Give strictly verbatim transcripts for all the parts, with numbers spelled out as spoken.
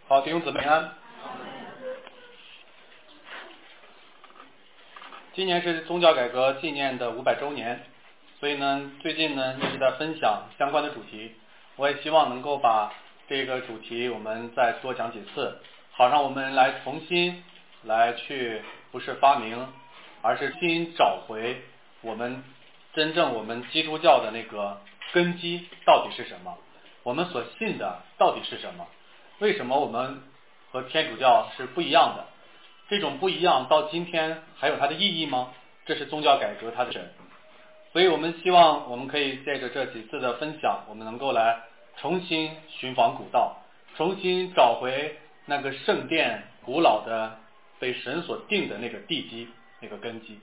好，弟兄姊妹安。今年是宗教改革纪念的五百周年，所以呢，最近呢一直在分享相关的主题。我也希望能够把这个主题我们再多讲几次，好让我们来重新来去不是发明，而是新找回我们真正我们基督教的那个根基到底是什么，我们所信的到底是什么，为什么我们和天主教是不一样的？这种不一样到今天还有它的意义吗？这是宗教改革它的神。所以我们希望我们可以借着这几次的分享，我们能够来重新寻访古道，重新找回那个圣殿古老的被神所定的那个地基，那个根基。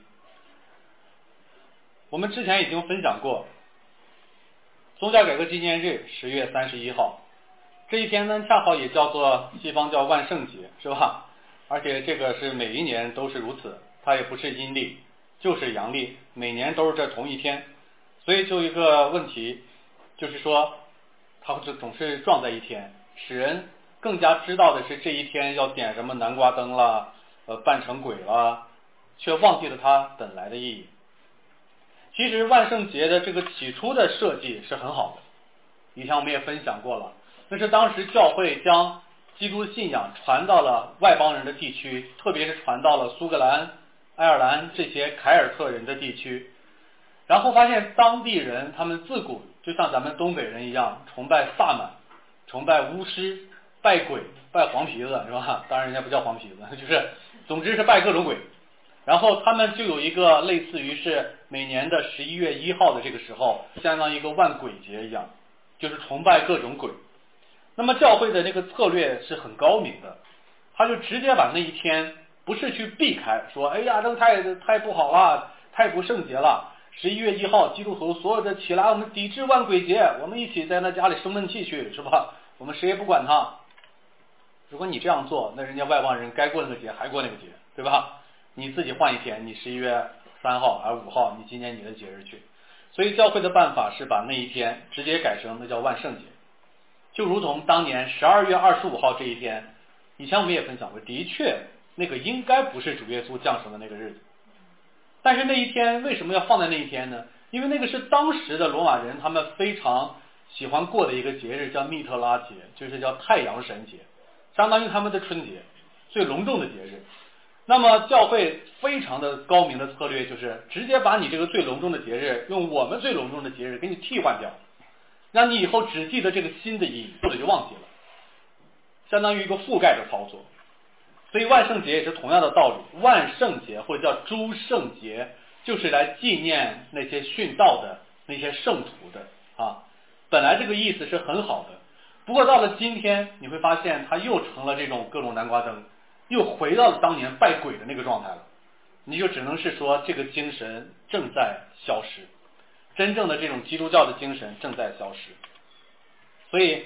我们之前已经分享过宗教改革纪念日十月三十一号，这一天呢恰好也叫做西方叫万圣节，是吧？而且这个是每一年都是如此，它也不是阴历就是阳历，每年都是这同一天。所以就一个问题，就是说它总是撞在一天，使人更加知道的是这一天要点什么南瓜灯啦，呃扮成鬼啦，却忘记了它本来的意义。其实万圣节的这个起初的设计是很好的，以前我们也分享过了，那是当时教会将基督信仰传到了外邦人的地区，特别是传到了苏格兰、爱尔兰这些凯尔特人的地区，然后发现当地人他们自古就像咱们东北人一样，崇拜萨满，崇拜巫师，拜鬼，拜黄皮子，是吧？当然人家不叫黄皮子，就是总之是拜各种鬼。然后他们就有一个类似于是每年的十一月一号的这个时候，相当于一个万鬼节一样，就是崇拜各种鬼。那么教会的那个策略是很高明的，他就直接把那一天不是去避开，说哎呀这个太太不好了，太不圣洁了，十一月一号基督徒所有的起来，我们抵制万鬼节，我们一起在那家里生闷气去，是吧？我们谁也不管他。如果你这样做，那人家外邦人该过那个节还过那个节，对吧？你自己换一天，你十一月三号还是五号，你今年你的节日去。所以教会的办法是把那一天直接改成那叫万圣节，就如同当年十二月二十五号这一天，以前我们也分享过，的确那个应该不是主耶稣降生的那个日子，但是那一天为什么要放在那一天呢？因为那个是当时的罗马人他们非常喜欢过的一个节日，叫密特拉节，就是叫太阳神节，相当于他们的春节，最隆重的节日。那么教会非常的高明的策略，就是直接把你这个最隆重的节日用我们最隆重的节日给你替换掉，让你以后只记得这个新的意义，或者就忘记了，相当于一个覆盖的操作。所以万圣节也是同样的道理，万圣节或者叫诸圣节，就是来纪念那些殉道的那些圣徒的啊。本来这个意思是很好的，不过到了今天你会发现它又成了这种各种南瓜灯，又回到了当年拜鬼的那个状态了。你就只能是说这个精神正在消失，真正的这种基督教的精神正在消失。所以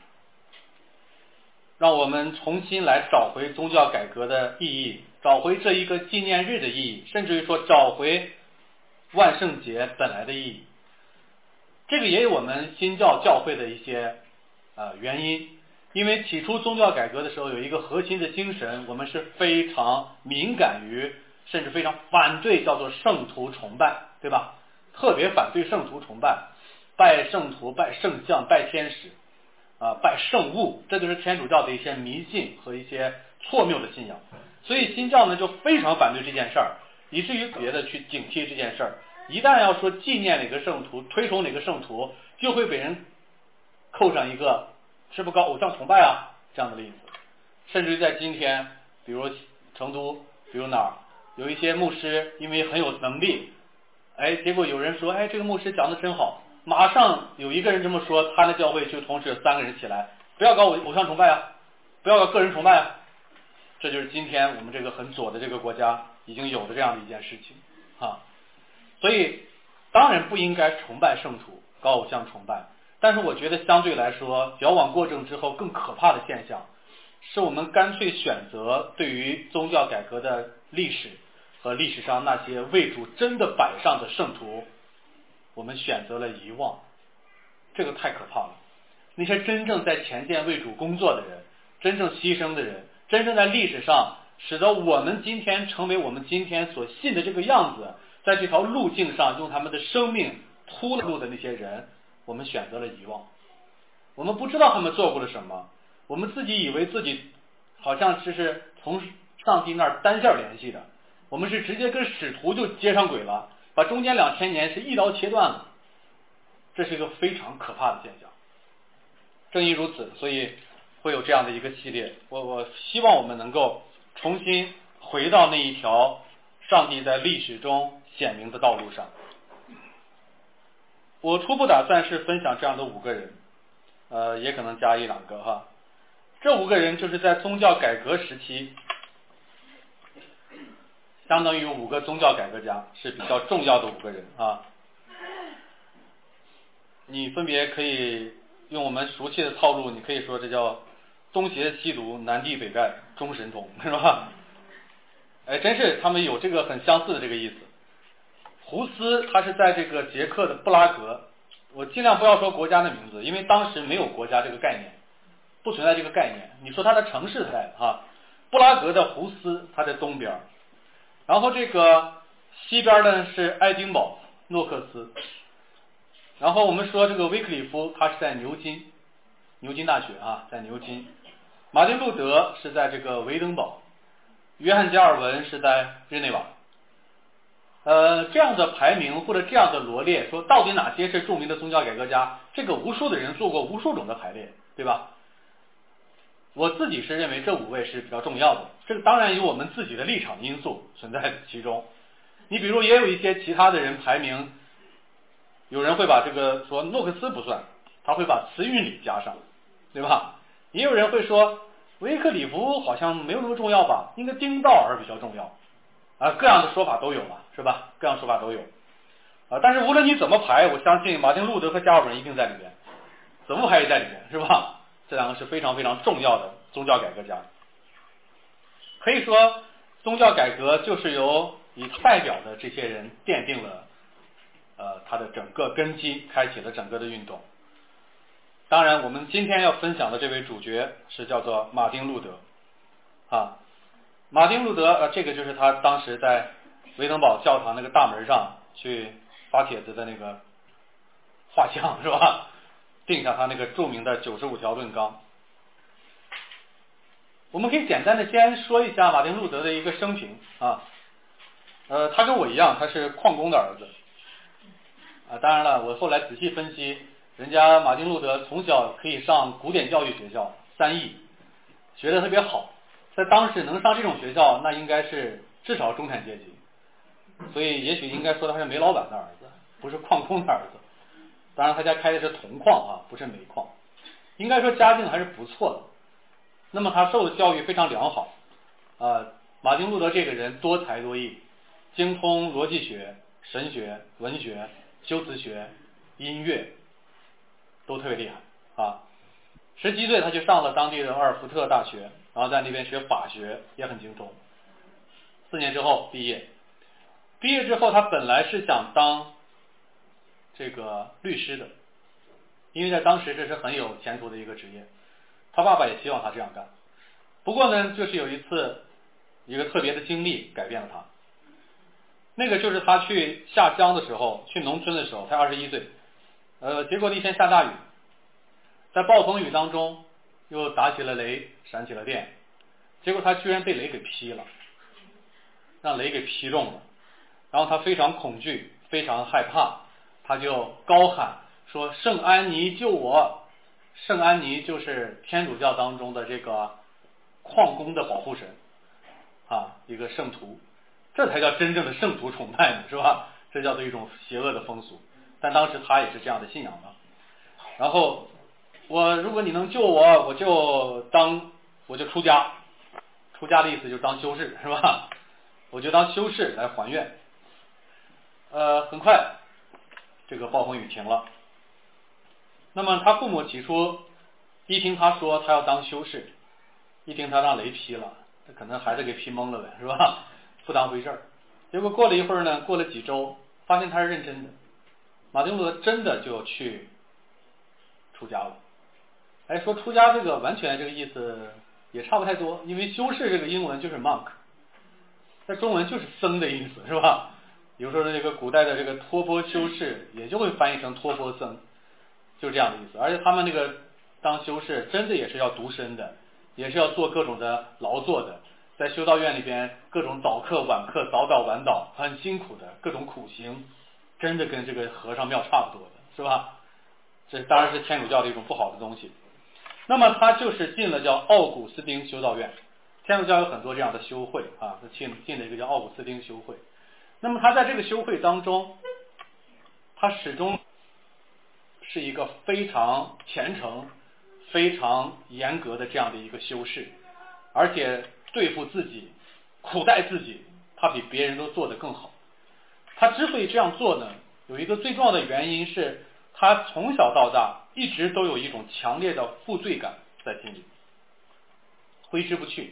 让我们重新来找回宗教改革的意义，找回这一个纪念日的意义，甚至于说找回万圣节本来的意义。这个也有我们新教教会的一些呃原因，因为起初宗教改革的时候有一个核心的精神，我们是非常敏感于甚至非常反对叫做圣徒崇拜，对吧？特别反对圣徒崇拜，拜圣徒、拜圣像、拜天使啊、拜圣物，这就是天主教的一些迷信和一些错谬的信仰。所以新教呢就非常反对这件事儿，以至于别的去警惕这件事儿。一旦要说纪念哪个圣徒、推崇哪个圣徒，就会被人扣上一个是不搞偶像崇拜啊这样的例子。甚至于在今天，比如成都，比如哪儿，有一些牧师因为很有能力，哎，结果有人说，哎，这个牧师讲的真好，马上有一个人这么说，他的教会就同时有三个人起来，不要搞偶偶像崇拜啊，不要搞个人崇拜啊。这就是今天我们这个很左的这个国家已经有的这样的一件事情啊。所以当然不应该崇拜圣徒，搞偶像崇拜，但是我觉得相对来说矫枉过正之后更可怕的现象，是我们干脆选择对于宗教改革的历史和历史上那些为主真的摆上的圣徒，我们选择了遗忘，这个太可怕了。那些真正在前线为主工作的人， 真正牺牲的人，真正在历史上使得我们今天成为我们今天所信的这个样子，在这条路径上用他们的生命铺了路的那些人，我们选择了遗忘。我们不知道他们做过了什么，我们自己以为自己好像只是从上帝那儿单线联系的，我们是直接跟使徒就接上轨了，把中间两千年是一刀切断了。这是一个非常可怕的现象。正因如此，所以会有这样的一个系列。我我希望我们能够重新回到那一条上帝在历史中显明的道路上。我初步打算是分享这样的五个人，呃，也可能加一两个哈。这五个人就是在宗教改革时期，相当于五个宗教改革家，是比较重要的五个人啊。你分别可以用我们熟悉的套路，你可以说这叫东邪西毒，南帝北丐，中神通，是吧？哎，真是他们有这个很相似的这个意思。胡斯他是在这个捷克的布拉格，我尽量不要说国家的名字，因为当时没有国家这个概念，不存在这个概念。你说它的城市在哈，布拉格的胡斯它在东边，然后这个西边呢是爱丁堡诺克斯，然后我们说这个威克里夫他是在牛津，牛津大学啊，在牛津。马丁路德是在这个维登堡，约翰加尔文是在日内瓦。呃，这样的排名或者这样的罗列，说到底哪些是著名的宗教改革家，这个无数的人做过无数种的排列，对吧？我自己是认为这五位是比较重要的，这个当然有我们自己的立场因素存在其中。你比如也有一些其他的人排名，有人会把这个说诺克斯不算，他会把慈运里加上，对吧？也有人会说维克里夫好像没有那么重要吧，应该丁道尔比较重要啊，各样的说法都有了，是吧？各样说法都有啊。但是无论你怎么排，我相信马丁路德和加尔文一定在里面，怎么排也在里面，是吧？这两个是非常非常重要的宗教改革家。可以说宗教改革就是由以代表的这些人奠定了呃他的整个根基，开启了整个的运动。当然我们今天要分享的这位主角是叫做马丁路德啊。马丁路德呃，这个就是他当时在维登堡教堂那个大门上去发帖子的那个画像，是吧？定下他那个著名的九十五条论纲。我们可以简单的先说一下马丁路德的一个生平啊。呃，他跟我一样，他是矿工的儿子啊。当然了，我后来仔细分析，人家马丁路德从小可以上古典教育学校三艺，学得特别好，在当时能上这种学校，那应该是至少中产阶级，所以也许应该说他是煤老板的儿子，不是矿工的儿子。当然他家开的是铜矿啊，不是煤矿，应该说家境还是不错的。那么他受的教育非常良好啊。马丁路德这个人多才多艺，精通逻辑学、神学、文学、修辞学、音乐，都特别厉害啊。十七岁他就上了当地的阿尔福特大学，然后在那边学法学，也很精通。四年之后毕业，毕业之后他本来是想当这个律师的，因为在当时这是很有前途的一个职业，他爸爸也希望他这样干。不过呢，就是有一次一个特别的经历改变了他。那个就是他去下乡的时候，去农村的时候，才二十一岁，呃，结果那天下大雨，在暴风雨当中又打起了雷，闪起了电，结果他居然被雷给劈了，让雷给劈中了。然后他非常恐惧，非常害怕，他就高喊说：圣安妮救我！圣安妮就是天主教当中的这个矿工的保护神啊，一个圣徒，这才叫真正的圣徒崇拜呢，是吧？这叫做一种邪恶的风俗，但当时他也是这样的信仰的。然后我如果你能救我，我就当我就出家，出家的意思就是当修士，是吧？我就当修士来还愿。呃，很快这个暴风雨停了。那么他父母起初一听他说他要当修士，一听他让雷劈了，他可能孩子给劈懵了呗，是吧？不当回事儿。结果过了一会儿呢，过了几周，发现他是认真的，马丁路德真的就去出家了。哎，说出家这个完全这个意思也差不太多，因为修士这个英文就是 monk， 在中文就是僧的意思，是吧？比如说这个古代的这个托钵修士，也就会翻译成托钵僧，就这样的意思。而且他们那个当修士，真的也是要独身的，也是要做各种的劳作的，在修道院里边各种早课晚课，早早晚早，很辛苦的各种苦行，真的跟这个和尚庙差不多的，是吧？这当然是天主教的一种不好的东西。那么他就是进了叫奥古斯丁修道院，天主教有很多这样的修会啊，他进进了一个叫奥古斯丁修会。那么他在这个修会当中，他始终是一个非常虔诚、非常严格的这样的一个修士，而且对付自己、苦待自己，他比别人都做得更好。他之所以这样做呢，有一个最重要的原因是，他从小到大一直都有一种强烈的负罪感在心里，挥之不去，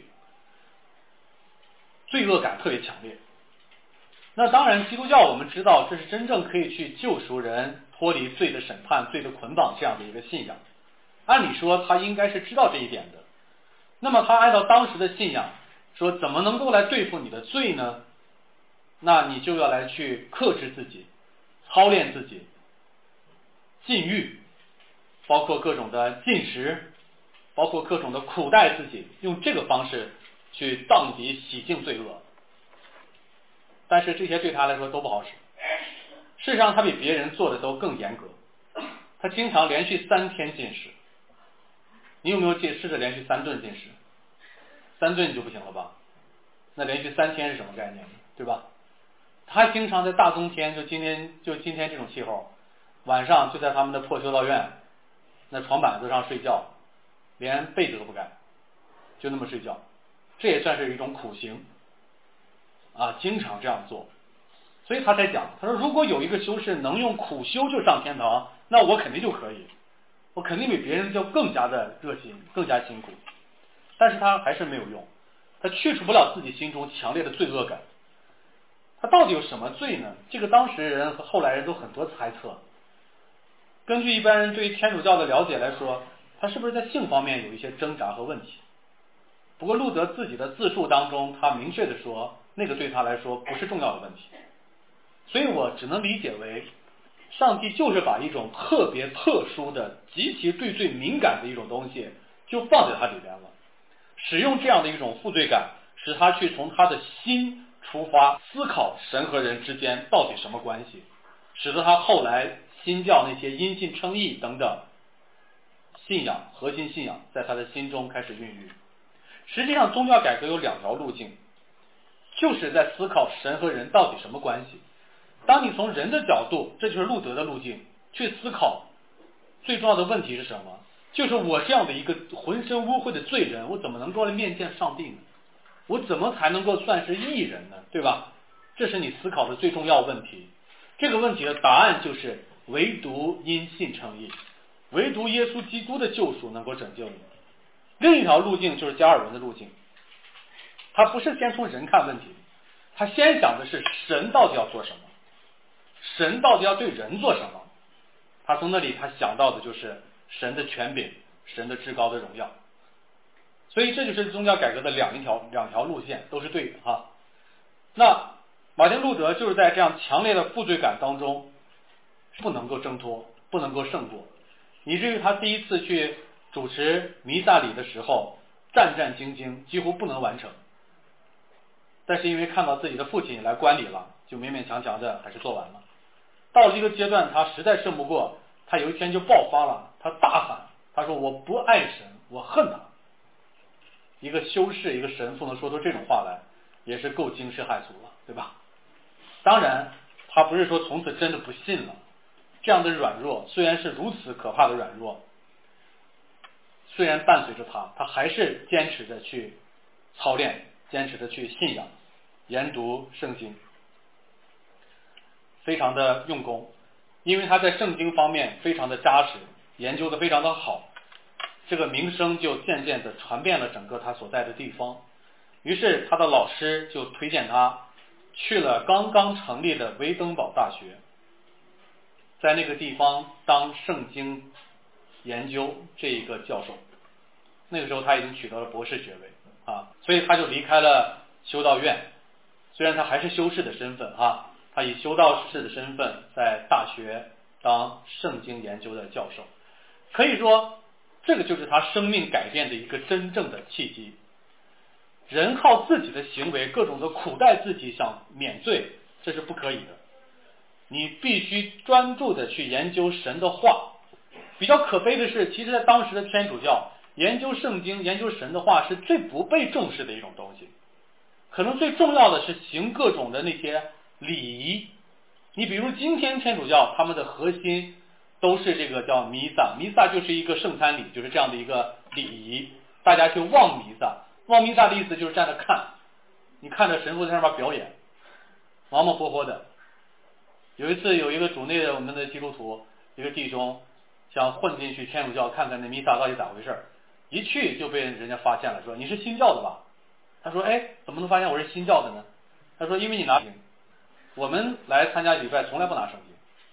罪恶感特别强烈。那当然，基督教我们知道这是真正可以去救赎人脱离罪的审判、罪的捆绑这样的一个信仰。按理说他应该是知道这一点的。那么他按照当时的信仰说，怎么能够来对付你的罪呢？那你就要来去克制自己，操练自己，禁欲，包括各种的禁食，包括各种的苦待自己，用这个方式去荡涤洗净罪恶。但是这些对他来说都不好使，事实上他比别人做的都更严格，他经常连续三天禁食。你有没有试着连续三顿禁食？三顿就不行了吧？那连续三天是什么概念呢？对吧？他经常在大冬天，就今天就今天这种气候，晚上就在他们的破修道院那床板子上睡觉，连被子都不盖，就那么睡觉，这也算是一种苦行啊，经常这样做。所以他才讲，他说如果有一个修士能用苦修就上天堂，那我肯定就可以，我肯定比别人就更加的热心，更加辛苦。但是他还是没有用，他去除不了自己心中强烈的罪恶感。他到底有什么罪呢？这个当时人和后来人都很多猜测。根据一般人对于天主教的了解来说，他是不是在性方面有一些挣扎和问题？不过路德自己的自述当中，他明确的说，那个对他来说不是重要的问题。所以我只能理解为，上帝就是把一种特别特殊的、极其对罪敏感的一种东西，就放在他里边了。使用这样的一种负罪感，使他去从他的心出发，思考神和人之间到底什么关系，使得他后来新教那些因信称义等等信仰、核心信仰在他的心中开始孕育。实际上宗教改革有两条路径，就是在思考神和人到底什么关系。当你从人的角度，这就是路德的路径，去思考最重要的问题是什么，就是我这样的一个浑身污秽的罪人，我怎么能够来面见上帝呢？我怎么才能够算是义人呢？对吧？这是你思考的最重要问题。这个问题的答案就是唯独因信称义，唯独耶稣基督的救赎能够拯救你。另一条路径就是加尔文的路径，他不是先从人看问题，他先想的是神到底要做什么，神到底要对人做什么。他从那里他想到的就是神的权柄，神的至高的荣耀。所以这就是宗教改革的两一条两条路线都是对的哈。那马丁路德就是在这样强烈的负罪感当中不能够挣脱，不能够胜过，以至于他第一次去主持弥撒礼的时候战战兢兢，几乎不能完成。但是因为看到自己的父亲来观礼了，就勉勉强强的还是做完了。到了这个阶段，他实在胜不过，他有一天就爆发了，他大喊，他说我不爱神，我恨他。一个修士，一个神父能说出这种话来，也是够惊世骇俗了，对吧？当然他不是说从此真的不信了，这样的软弱虽然是如此可怕的软弱，虽然伴随着他，他还是坚持着去操练，坚持着去信仰，研读圣经，非常的用功。因为他在圣经方面非常的扎实，研究的非常的好，这个名声就渐渐的传遍了整个他所在的地方。于是他的老师就推荐他去了刚刚成立的维登堡大学，在那个地方当圣经研究这一个教授。 那个时候他已经取得了博士学位啊，所以他就离开了修道院。虽然他还是修士的身份啊，他以修道士的身份在大学当圣经研究的教授。可以说这个就是他生命改变的一个真正的契机。人靠自己的行为各种的苦待自己想免罪，这是不可以的。你必须专注的去研究神的话。比较可悲的是，其实在当时的天主教，研究圣经研究神的话是最不被重视的一种东西。可能最重要的是行各种的那些礼仪。你比如今天天主教他们的核心都是这个叫弥撒，弥撒就是一个圣餐礼，就是这样的一个礼仪，大家去望弥撒。望弥撒的意思就是站着看，你看着神父在上面表演，忙忙活活的。有一次有一个主内的我们的基督徒，一个弟兄想混进去天主教看看那弥撒到底咋回事，一去就被人家发现了，说你是新教的吧？他说哎，怎么能发现我是新教的呢？他说因为你拿圣经，我们来参加礼拜从来不拿圣经。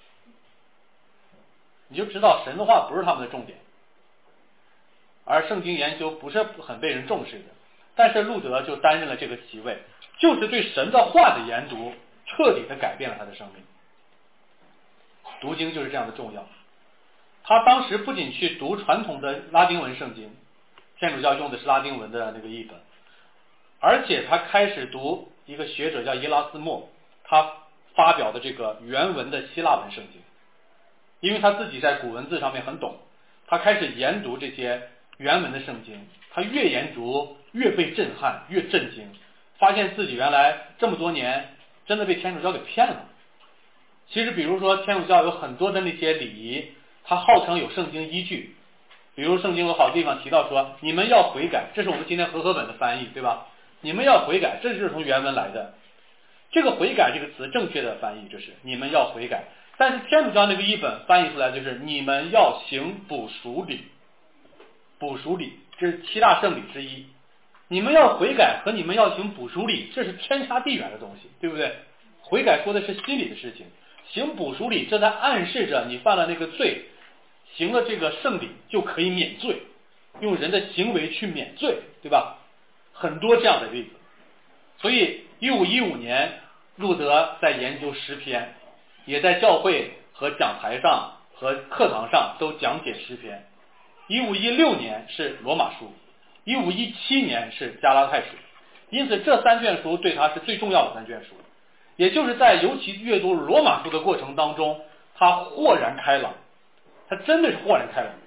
你就知道神的话不是他们的重点，而圣经研究不是很被人重视的。但是路德就担任了这个席位，就是对神的话的研读彻底的改变了他的生命。读经就是这样的重要。他当时不仅去读传统的拉丁文圣经，天主教用的是拉丁文的那个译本，而且他开始读一个学者叫耶拉斯莫，他发表的这个原文的希腊文圣经。因为他自己在古文字上面很懂，他开始研读这些原文的圣经，他越研读越被震撼，越震惊，发现自己原来这么多年真的被天主教给骗了。其实比如说天主教有很多的那些礼仪，它号称有圣经依据，比如圣经有好地方提到说你们要悔改，这是我们今天和合本的翻译，对吧？你们要悔改，这就是从原文来的。这个悔改这个词正确的翻译就是你们要悔改，但是天主教那个译本翻译出来就是你们要行补赎礼。补赎礼这是七大圣礼之一，你们要悔改和你们要行补赎礼这是天差地远的东西，对不对？悔改说的是心里的事情，行补赎礼这在暗示着你犯了那个罪，行了这个圣礼就可以免罪，用人的行为去免罪，对吧？很多这样的例子。所以一五一五年路德在研究诗篇，也在教会和讲台上和课堂上都讲解诗篇。一五一六年是罗马书，一五一七年是加拉太书，因此这三卷书对他是最重要的三卷书。也就是在尤其阅读罗马书的过程当中，他豁然开朗，他真的是豁然开朗，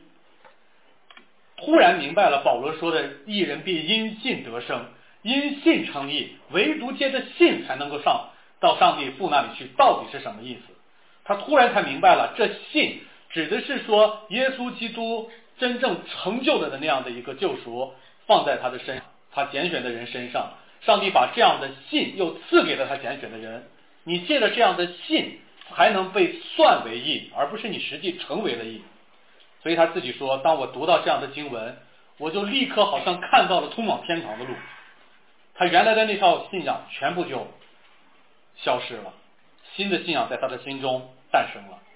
突然明白了保罗说的义人必因信得生，因信称义，唯独借着信才能够上到上帝父那里去，到底是什么意思？他突然才明白了，这信指的是说耶稣基督真正成就了的那样的一个救赎放在他的身上，他拣选的人身上，上帝把这样的信又赐给了他拣选的人，你借着这样的信才能被算为义，而不是你实际成为了义。所以他自己说，当我读到这样的经文，我就立刻好像看到了通往天堂的路，他原来的那套信仰全部就消失了，新的信仰在他的心中诞生了。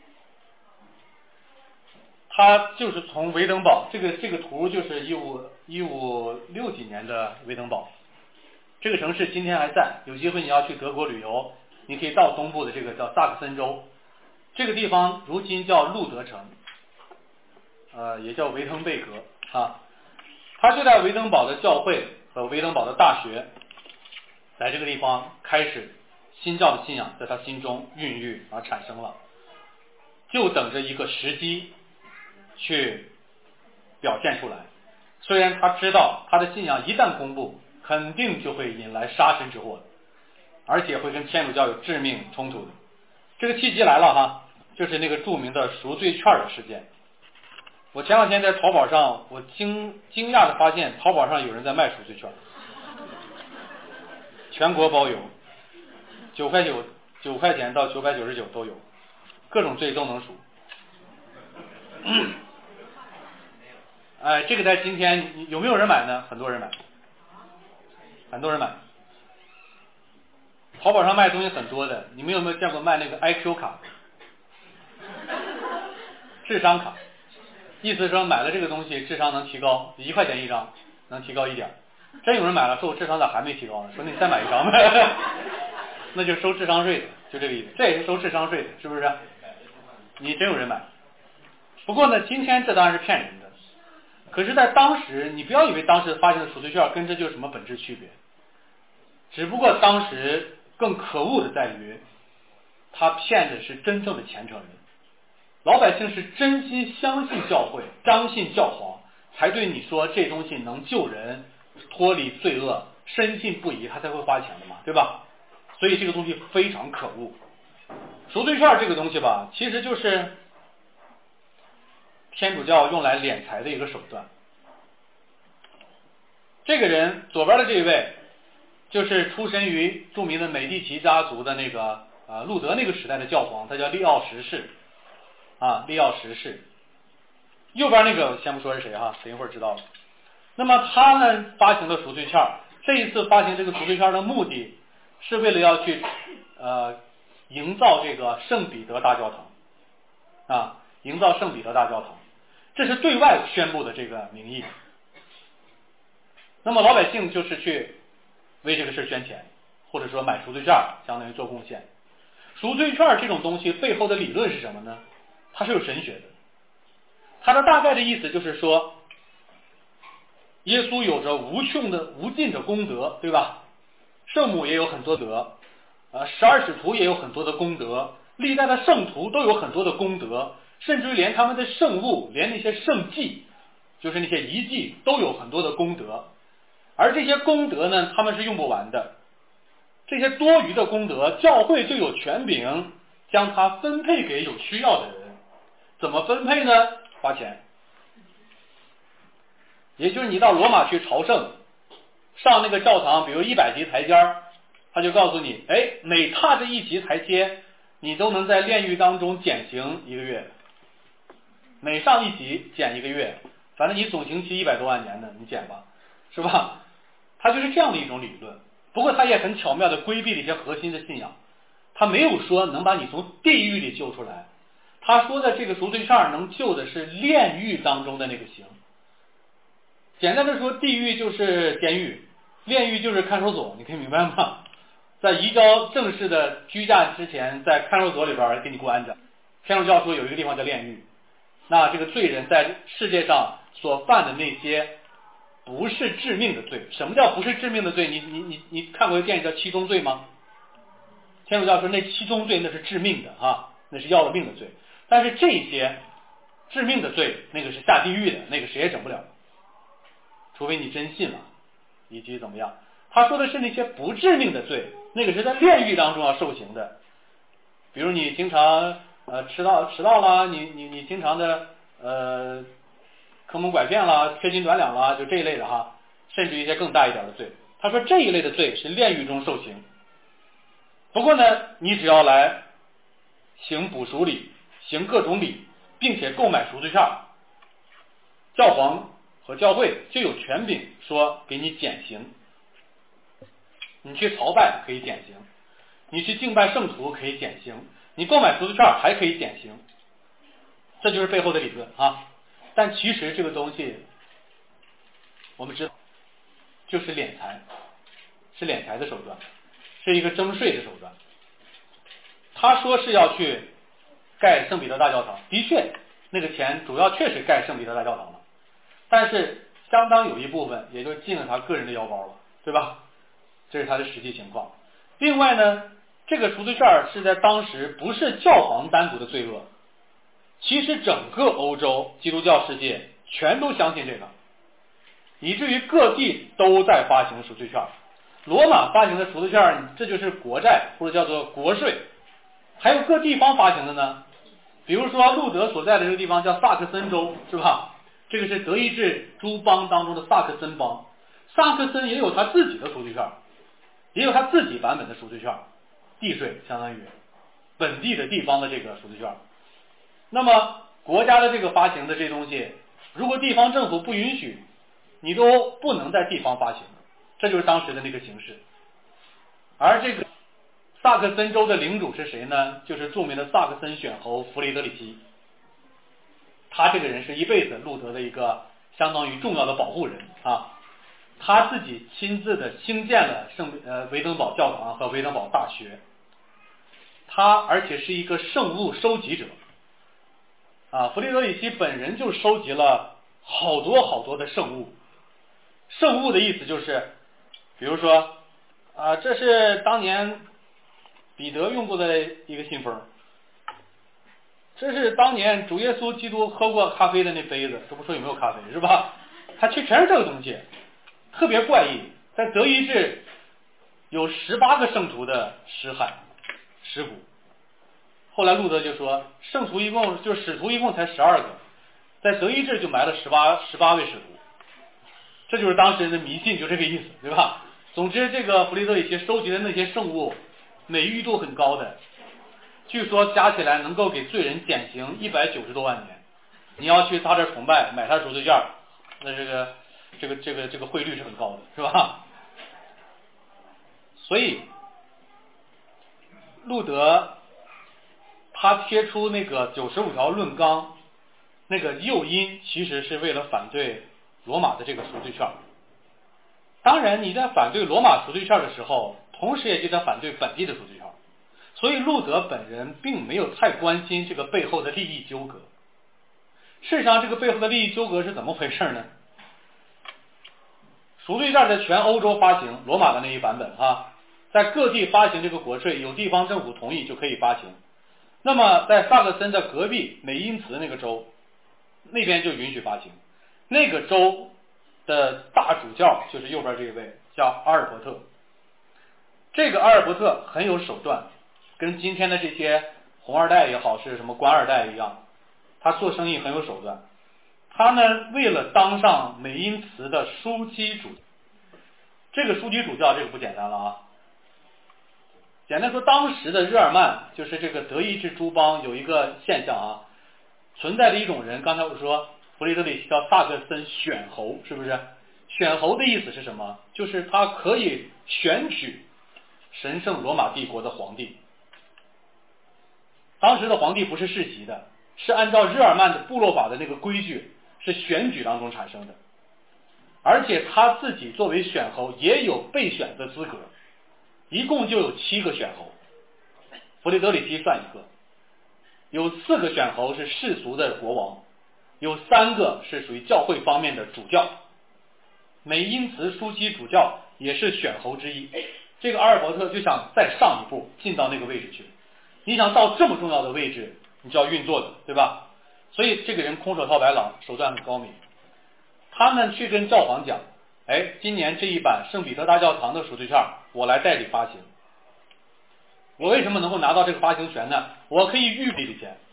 他就是从维登堡，这个这个图就是一五一五六几年的维登堡，这个城市今天还在，有机会你要去德国旅游，你可以到东部的这个叫萨克森州，这个地方如今叫路德城，呃，也叫维滕贝格啊。他就在维登堡的教会和维登堡的大学，在这个地方开始新教的信仰在他心中孕育而产生了，就等着一个时机去表现出来。虽然他知道他的信仰一旦公布，肯定就会引来杀身之祸，而且会跟天主教有致命冲突的。这个契机来了哈，就是那个著名的赎罪券的事件。我前两天在淘宝上，我惊惊讶的发现淘宝上有人在卖赎罪券，全国包邮，九块九九块钱到九百九十九都有，各种罪都能赎。哎，这个在今天有没有人买呢？很多人买，很多人买。淘宝上卖东西很多的，你们有没有见过卖那个 I Q 卡、智商卡？ 意思说买了这个东西智商能提高一块钱一张，能提高一点。真有人买了说我智商咋还没提高呢？说那你再买一张呗，那就收智商税的，就这个意思。这也是收智商税的，是不是？你真有人买。不过呢，今天这当然是骗人的。可是，在当时，你不要以为当时发行的赎罪券跟这就有什么本质区别，只不过当时更可恶的在于，他骗的是真正的虔诚人，老百姓是真心相信教会，相信教皇，才对你说这东西能救人，脱离罪恶，深信不疑，他才会花钱的嘛，对吧？所以这个东西非常可恶。赎罪券这个东西吧，其实就是天主教用来敛财的一个手段。这个人左边的这一位，就是出身于著名的美第奇家族的那个呃路德那个时代的教皇，他叫利奥十世啊，利奥十世。右边那个先不说是谁哈，等一会儿知道了。那么他呢发行的赎罪券，这一次发行这个赎罪券的目的是为了要去呃营造这个圣彼得大教堂啊，营造圣彼得大教堂，这是对外宣布的这个名义。那么老百姓就是去为这个事捐钱，或者说买赎罪券，相当于做贡献。赎罪券这种东西背后的理论是什么呢？它是有神学的。它的大概的意思就是说，耶稣有着无穷的无尽的功德，对吧？圣母也有很多德，呃，十二使徒也有很多的功德，历代的圣徒都有很多的功德，甚至于连他们的圣物，连那些圣迹，就是那些遗迹，都有很多的功德。而这些功德呢，他们是用不完的。这些多余的功德，教会就有权柄将它分配给有需要的人。怎么分配呢？花钱。也就是你到罗马去朝圣，上那个教堂，比如一百级台阶儿，他就告诉你，哎，每踏着一级台阶，你都能在炼狱当中减刑一个月。每上一级减一个月，反正你总刑期一百多万年呢，你减吧，是吧？它就是这样的一种理论。不过它也很巧妙地规避了一些核心的信仰，他没有说能把你从地狱里救出来，他说的这个赎罪券能救的是炼狱当中的那个刑。简单的说，地狱就是监狱，炼狱就是看守所，你可以明白吗？在移交正式的居家之前，在看守所里边给你过安置。天主教说有一个地方叫炼狱，那这个罪人在世界上所犯的那些不是致命的罪。什么叫不是致命的罪？你你你你看过一个电影叫《七宗罪》吗？天主教说那七宗罪那是致命的啊，那是要了命的罪。但是这些致命的罪，那个是下地狱的，那个谁也整不了，除非你真信了，以及怎么样。他说的是那些不致命的罪，那个是在炼狱当中要受刑的。比如你经常呃迟到迟到啦，你你你经常的呃坑蒙拐骗啦，缺斤短两啦，就这一类的哈，甚至一些更大一点的罪。他说这一类的罪是炼狱中受刑。不过呢，你只要来行补赎礼，行各种礼，并且购买赎罪券，教皇和教会就有权柄说给你减刑。你去朝拜可以减刑，你去敬拜圣徒可以减刑，你购买赎罪券还可以减刑。这就是背后的理论啊。但其实这个东西我们知道就是敛财，是敛财的手段，是一个征税的手段。他说是要去盖圣彼得大教堂，的确那个钱主要确实盖圣彼得大教堂了，但是相当有一部分也就进了他个人的腰包了，对吧？这是他的实际情况。另外呢，这个赎罪券是在当时不是教皇单独的罪恶，其实整个欧洲基督教世界全都相信这个，以至于各地都在发行赎罪券。罗马发行的赎罪券，这就是国债或者叫做国税。还有各地方发行的呢，比如说路德所在的这个地方叫萨克森州，是吧？这个是德意志诸邦当中的萨克森邦，萨克森也有他自己的赎罪券，也有他自己版本的赎罪券，地税相当于本地的地方的这个赎罪券。那么国家的这个发行的这东西，如果地方政府不允许，你都不能在地方发行，这就是当时的那个形式。而这个萨克森州的领主是谁呢？就是著名的萨克森选侯弗雷德里希。 他这个人是一辈子路德的一个相当于重要的保护人啊。他自己亲自的兴建了圣呃维登堡教堂和维登堡大学，他而且是一个圣物收集者啊。弗里德里希本人就收集了好多好多的圣物。圣物的意思就是，比如说啊，这是当年彼得用过的一个信封，这是当年主耶稣基督喝过咖啡的那杯子，都不说有没有咖啡是吧？他去全是这个东西，特别怪异。在德意志有十八个圣徒的尸骸尸骨，后来路德就说圣徒一共就是使徒一共才十二个，在德意志就埋了十八十八位使徒，这就是当时人的迷信，就这个意思，对吧？总之，这个弗里德里希收集的那些圣物美誉度很高的，据说加起来能够给罪人减刑一百九十多万年。你要去他这崇拜买他赎罪券，那这个这个这个这个汇率是很高的，是吧？所以路德他贴出那个九十五条论纲，那个诱因其实是为了反对罗马的这个赎罪券。当然你在反对罗马赎罪券的时候，同时也就在反对本地的赎罪券，所以路德本人并没有太关心这个背后的利益纠葛。事实上这个背后的利益纠葛是怎么回事呢？赎罪券在全欧洲发行，罗马的那一版本啊，在各地发行这个国税，有地方政府同意就可以发行。那么在萨克森的隔壁美因茨那个州，那边就允许发行。那个州的大主教就是右边这一位，叫阿尔伯特。这个阿尔伯特很有手段，跟今天的这些红二代也好，是什么官二代一样，他做生意很有手段。他呢，为了当上美因茨的枢机主，这个枢机主教这个不简单了啊。简单说，当时的日耳曼就是这个德意志诸邦有一个现象啊，存在的一种人，刚才我说弗里德里希叫萨克森选侯，是不是？选侯的意思是什么？就是他可以选举神圣罗马帝国的皇帝。当时的皇帝不是世袭的，是按照日耳曼的部落法的那个规矩，是选举当中产生的。而且他自己作为选侯也有被选的资格，一共就有七个选侯，弗里德里希算一个。有四个选侯是世俗的国王，有三个是属于教会方面的主教。美因茨枢机主教也是选侯之一。这个阿尔伯特就想再上一步进到那个位置去，你想到这么重要的位置，你就要运作的，对吧？所以这个人空手套白狼，手段很高明。他们去跟教皇讲，哎，今年这一版圣彼得大教堂的赎罪券我来代理发行。我为什么能够拿到这个发行权呢？我可以预这笔钱。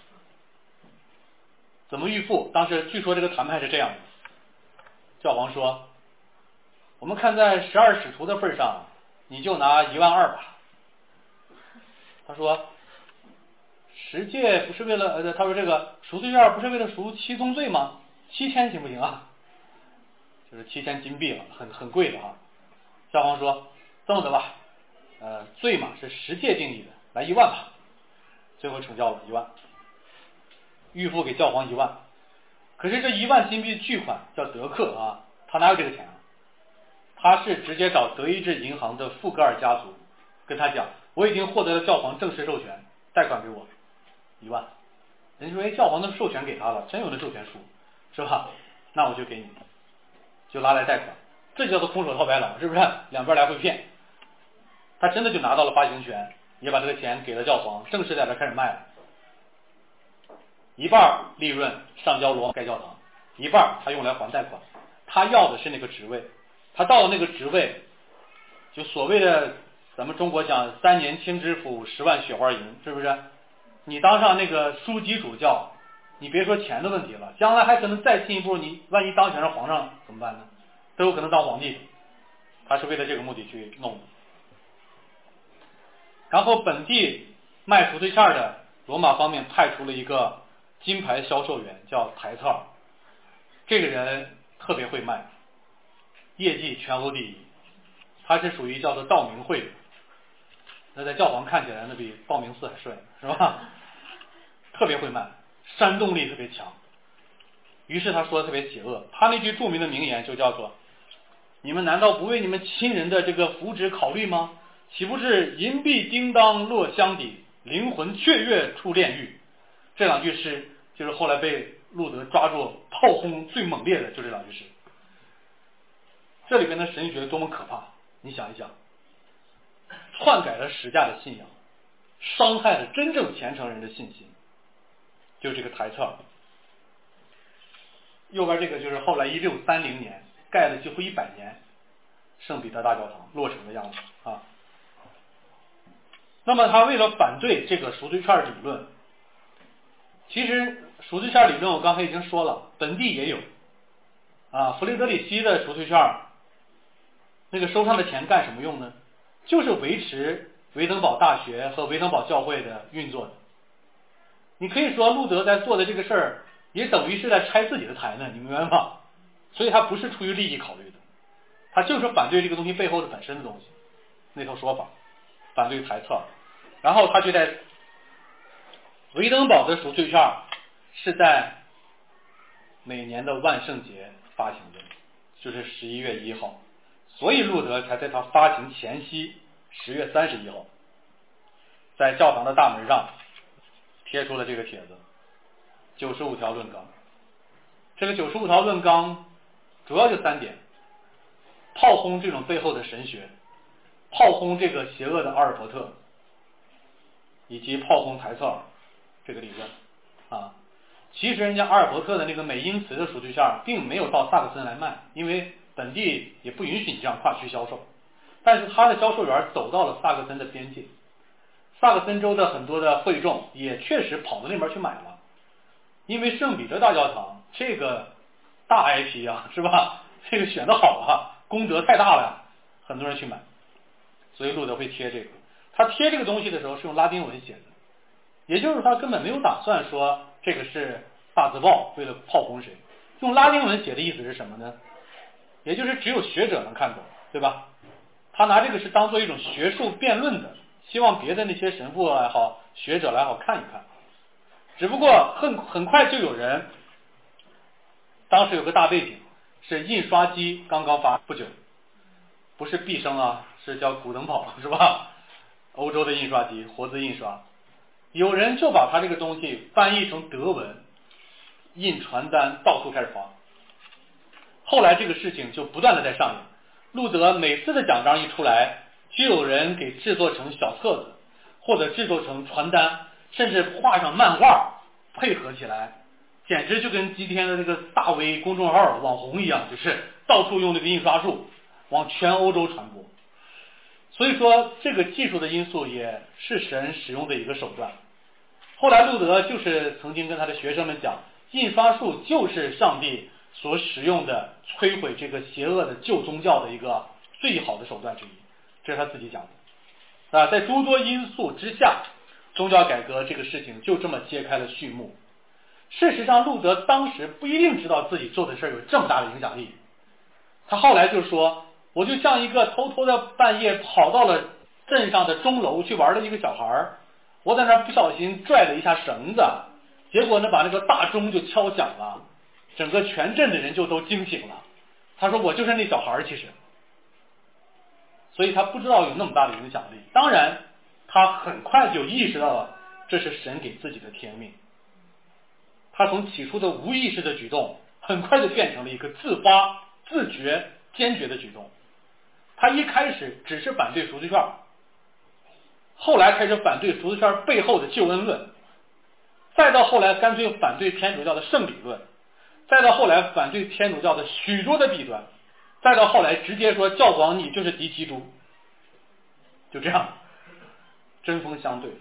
怎么预付？当时据说这个谈判是这样的，教皇说，我们看在十二使徒的份上，你就拿一万二吧。他说，十诫不是为了呃，他说这个赎罪券不是为了赎七宗罪吗？七千行不行啊？就是七千金币了，很很贵的啊。教皇说，这么的吧，呃，罪嘛是十诫定义的，来一万吧。最后成交了一万，预付给教皇一万。可是这一万金币巨款叫德克啊，他哪有这个钱啊？他是直接找德意志银行的富格尔家族，跟他讲，我已经获得了教皇正式授权，贷款给我一万。人家说，哎，教皇的授权给他了，真有那授权书，是吧？那我就给你，就拉来贷款，这就叫做空手套白狼，是不是？两边来回骗。他真的就拿到了发行权，也把这个钱给了教皇，正式在这开始卖了。一半利润上交罗马盖教堂，一半他用来还贷款。他要的是那个职位，他到了那个职位，就所谓的咱们中国讲三年清知府十万雪花银，是不是？你当上那个枢机主教，你别说钱的问题了，将来还可能再进一步，你万一当选上皇上怎么办呢？都有可能当皇帝。他是为了这个目的去弄的。然后本地卖赎罪券的罗马方面派出了一个金牌销售员叫台特尔，这个人特别会卖，业绩全欧第一。他是属于叫做道明会的，那在教皇看起来那比道明寺还帅，是吧？特别会卖，煽动力特别强， 于是他说的特别邪恶，他那句著名的名言就叫做：你们难道不为你们亲人的这个福祉考虑吗？岂不是银币叮当落箱底，灵魂雀跃出炼狱？这两句诗就是后来被路德抓住炮轰最猛烈的，就这两句诗。这里边的神学多么可怕，你想一想，篡改了十架的信仰，伤害了真正虔诚人的信心，就这个台册。右边这个就是后来一六三零年盖了几乎一百年圣彼得大教堂落成的样子啊。那么他为了反对这个赎罪券理论，其实赎罪券理论我刚才已经说了，本地也有啊。弗雷德里希的赎罪券那个收上的钱干什么用呢？就是维持维登堡大学和维登堡教会的运作的。你可以说路德在做的这个事儿也等于是在拆自己的台呢，你明白吗？所以他不是出于利益考虑的，他就是反对这个东西背后的本身的东西，那套说法，反对台册。然后他就在维登堡的赎罪券是在每年的万圣节发行的，就是十一月一号，所以路德才在他发行前夕十月三十一号在教堂的大门上贴出了这个帖子，九十五条论纲。这个九十五条论纲主要就三点：炮轰这种背后的神学，炮轰这个邪恶的阿尔伯特，以及炮轰台侧尔这个理论啊。其实人家阿尔伯特的那个美因茨的赎罪券并没有到萨克森来卖，因为本地也不允许你这样跨区销售，但是他的销售员走到了萨克森的边界，萨克森州的很多的会众也确实跑到那边去买了，因为圣彼得大教堂这个大 I P 啊，是吧？这个选的好啊，功德太大了，很多人去买，所以路德会贴这个。他贴这个东西的时候是用拉丁文写的，也就是他根本没有打算说这个是大字报为了炮轰谁。用拉丁文写的意思是什么呢？也就是只有学者能看懂，对吧？他拿这个是当做一种学术辩论的，希望别的那些神父也好，学者来好看一看。只不过很很快就有人，当时有个大背景是印刷机刚刚发不久，不是毕生啊，是叫古登堡，是吧？欧洲的印刷机活字印刷，有人就把他这个东西翻译成德文，印传单到处开始发。后来这个事情就不断的在上演，路德每次的奖章一出来，就有人给制作成小册子，或者制作成传单，甚至画上漫画配合起来，简直就跟今天的这个大 V 公众号网红一样，就是到处用这个印刷术往全欧洲传播。所以说这个技术的因素也是神使用的一个手段。后来路德就是曾经跟他的学生们讲，印刷术就是上帝所使用的摧毁这个邪恶的旧宗教的一个最好的手段之一，这是他自己讲的啊。在诸多因素之下，宗教改革这个事情就这么揭开了序幕。事实上路德当时不一定知道自己做的事有这么大的影响力，他后来就说，我就像一个偷偷的半夜跑到了镇上的钟楼去玩的一个小孩，我在那不小心拽了一下绳子，结果呢把那个大钟就敲响了，整个全镇的人就都惊醒了。他说我就是那小孩，其实所以他不知道有那么大的影响力。当然他很快就意识到了这是神给自己的天命，他从起初的无意识的举动很快就变成了一个自发自觉坚决的举动。他一开始只是反对赎罪券，后来开始反对赎罪券背后的救恩论，再到后来干脆反对天主教的圣理论，再到后来反对天主教的许多的弊端，再到后来直接说教皇你就是敌基督，就这样针锋相对。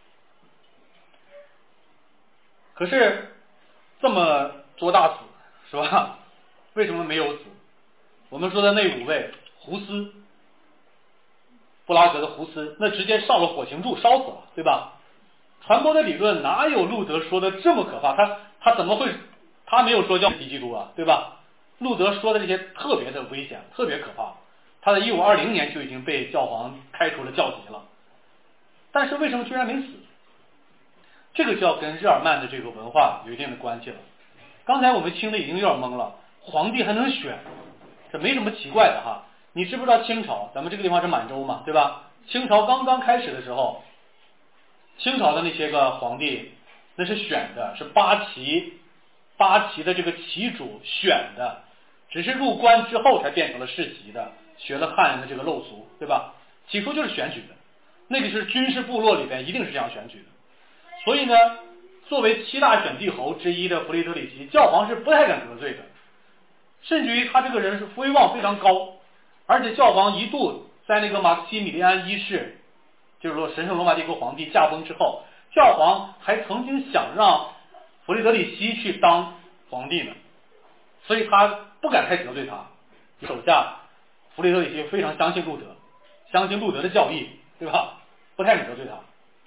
可是这么作大死是吧？为什么没有死？我们说的那五位，胡斯布拉格的胡斯，那直接上了火刑柱烧死了，对吧？传播的理论哪有路德说的这么可怕？他他怎么会他没有说叫敌基督啊，对吧？路德说的这些特别的危险，特别可怕。他在一五二零年就已经被教皇开除了教籍了，但是为什么居然没死？这个就要跟日耳曼的这个文化有一定的关系了。 刚才我们听的已经有点懵了，皇帝还能选，这没什么奇怪的哈。你知不知道清朝，咱们这个地方是满洲嘛，对吧？清朝刚刚开始的时候，清朝的那些个皇帝那是选的，是八旗八旗的这个旗主选的，只是入关之后才变成了世袭的，学了汉人的这个陋俗，对吧？起初就是选举的，那个是军事部落里边一定是这样选举的。所以呢，作为七大选帝侯之一的弗雷德里希，教皇是不太敢得罪的，甚至于他这个人是威望非常高，而且教皇一度在那个马克西米利安一世，就是说神圣罗马帝国皇帝驾崩之后，教皇还曾经想让弗雷德里希去当皇帝呢，所以他不敢太得罪他。手下弗雷德里希非常相信路德，相信路德的教义，对吧？不太敢得罪他。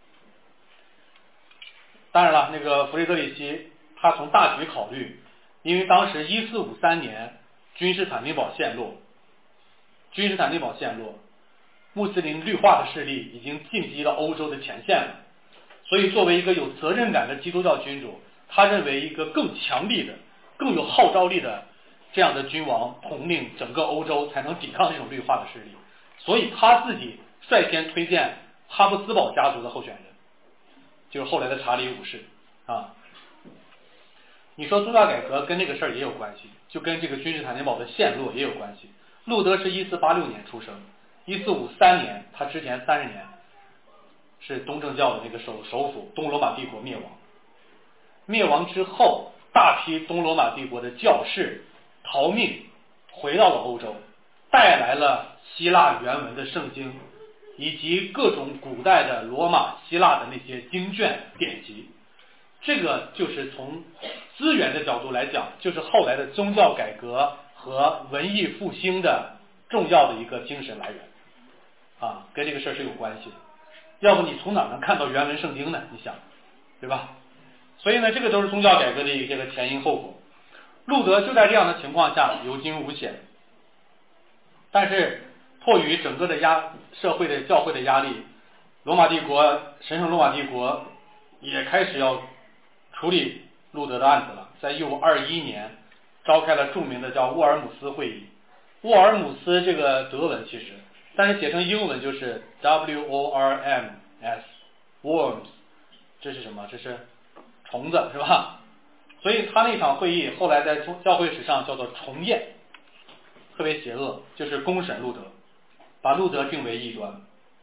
当然了，那个弗雷德里希他从大局考虑，因为当时一四五三年君士坦丁堡陷落，君士坦丁堡陷落，穆斯林绿化的势力已经进击了欧洲的前线了，所以作为一个有责任感的基督教君主，他认为一个更强力的、更有号召力的这样的君王统领整个欧洲，才能抵抗这种绿化的势力，所以他自己率先推荐哈布斯堡家族的候选人，就是后来的查理五世啊。你说宗教改革跟这个事儿也有关系，就跟这个君士坦丁堡的陷落也有关系。路德是一四八六年出生，一四五三年他之前三十年是东正教的那个首首府东罗马帝国灭亡，灭亡之后，大批东罗马帝国的教士逃命回到了欧洲，带来了希腊原文的圣经以及各种古代的罗马希腊的那些经卷典籍。这个就是从资源的角度来讲，就是后来的宗教改革和文艺复兴的重要的一个精神来源啊，跟这个事儿是有关系的。要不你从哪能看到原文圣经呢？你想，对吧？所以呢，这个都是宗教改革的一些个前因后果。路德就在这样的情况下有惊无险，但是迫于整个的压社会的教会的压力，罗马帝国神圣罗马帝国也开始要处理路德的案子了。在一五二一年召开了著名的叫沃尔姆斯会议。沃尔姆斯这个德文其实，但是写成英文就是 W O R M S Worms， 这是什么？这是虫子，是吧？所以他那场会议后来在教会史上叫做重宴，特别邪恶，就是公审路德，把路德定为异端。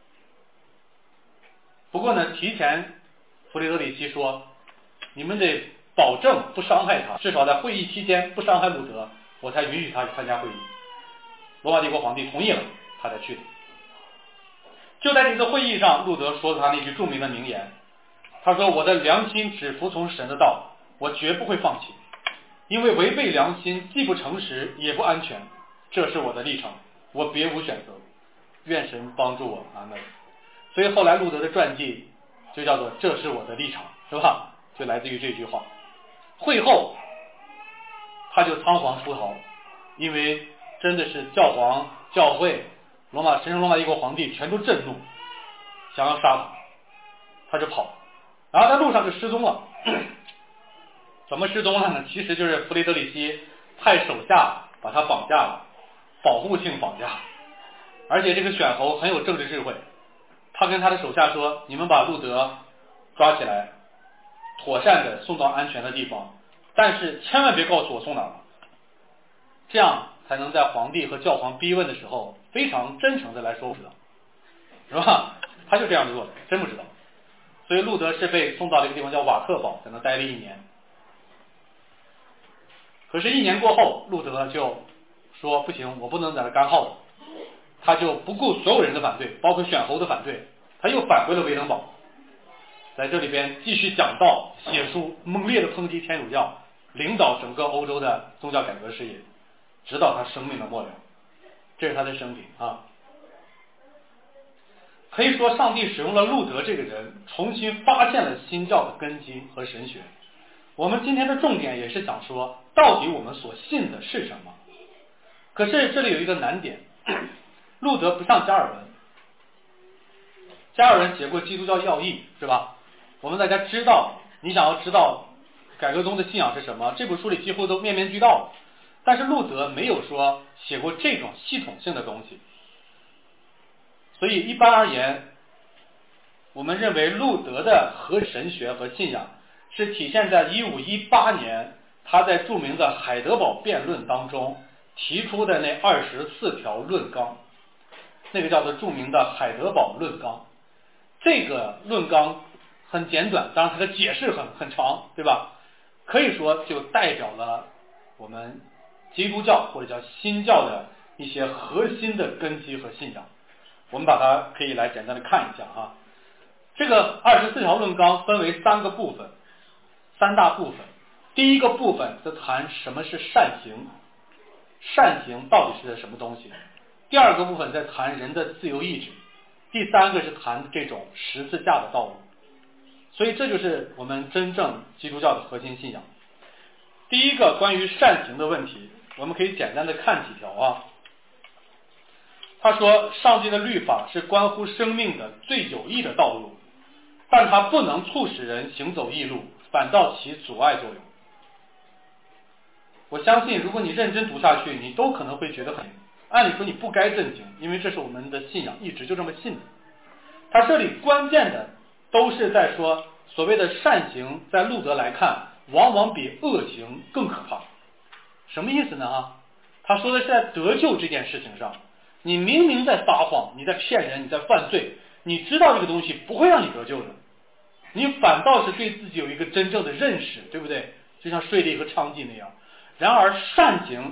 不过呢，提前弗雷德里希说，你们得保证不伤害他，至少在会议期间不伤害路德，我才允许他参加会议。罗马帝国皇帝同意了，他才去的。就在这次会议上，路德说了他那句著名的名言，他说：“我的良心只服从神的道，我绝不会放弃，因为违背良心既不诚实也不安全，这是我的立场，我别无选择，愿神帮助我。”阿门。所以后来路德的传记就叫做《这是我的立场》，是吧？就来自于这句话。会后他就仓皇出逃，因为真的是教皇、教会、罗马神圣罗马帝国皇帝全都震怒，想要杀他，他就跑，然后在路上就失踪了。怎么失踪了呢？其实就是弗雷德里希派手下把他绑架了，保护性绑架，而且这个选侯很有政治智慧，他跟他的手下说：“你们把路德抓起来，妥善的送到安全的地方，但是千万别告诉我送哪了，这样才能在皇帝和教皇逼问的时候非常真诚的来说不知道，是吧？”他就这样做的，真不知道。所以路德是被送到了一个地方叫瓦特堡，在那待了一年。可是，一年过后，路德就说：“不行，我不能在这干耗了。”他就不顾所有人的反对，包括选侯的反对，他又返回了维登堡，在这里边继续讲道、写书，猛烈的抨击天主教，领导整个欧洲的宗教改革事业，直到他生命的末了。这是他的生平啊。可以说，上帝使用了路德这个人，重新发现了新教的根基和神学。我们今天的重点也是想说，到底我们所信的是什么？可是这里有一个难点，路德不像加尔文，加尔文写过《基督教要义》，是吧？我们大家知道，你想要知道改革宗的信仰是什么，这部书里几乎都面面俱到，但是路德没有说写过这种系统性的东西。所以一般而言，我们认为路德的核神学和信仰是体现在一五一八年他在著名的海德堡辩论当中提出的那二十四条论纲，那个叫做著名的海德堡论纲。这个论纲很简短，当然它的解释很很长，对吧？可以说就代表了我们基督教或者叫新教的一些核心的根基和信仰。我们把它可以来简单的看一下哈。这个二十四条论纲分为三个部分，三大部分。第一个部分则谈什么是善行，善行到底是什么东西。第二个部分在谈人的自由意志，第三个是谈这种十字架的道路。所以这就是我们真正基督教的核心信仰。第一个关于善行的问题，我们可以简单的看几条啊。他说上帝的律法是关乎生命的最有益的道路，但它不能促使人行走异路，反倒起阻碍作用。我相信如果你认真读下去，你都可能会觉得很，按理说你不该震惊，因为这是我们的信仰，一直就这么信的。他这里关键的都是在说所谓的善行，在路德来看往往比恶行更可怕。什么意思呢啊？他说的是在得救这件事情上，你明明在撒谎，你在骗人，你在犯罪，你知道这个东西不会让你得救的，你反倒是对自己有一个真正的认识，对不对？就像税吏和娼妓那样。然而善行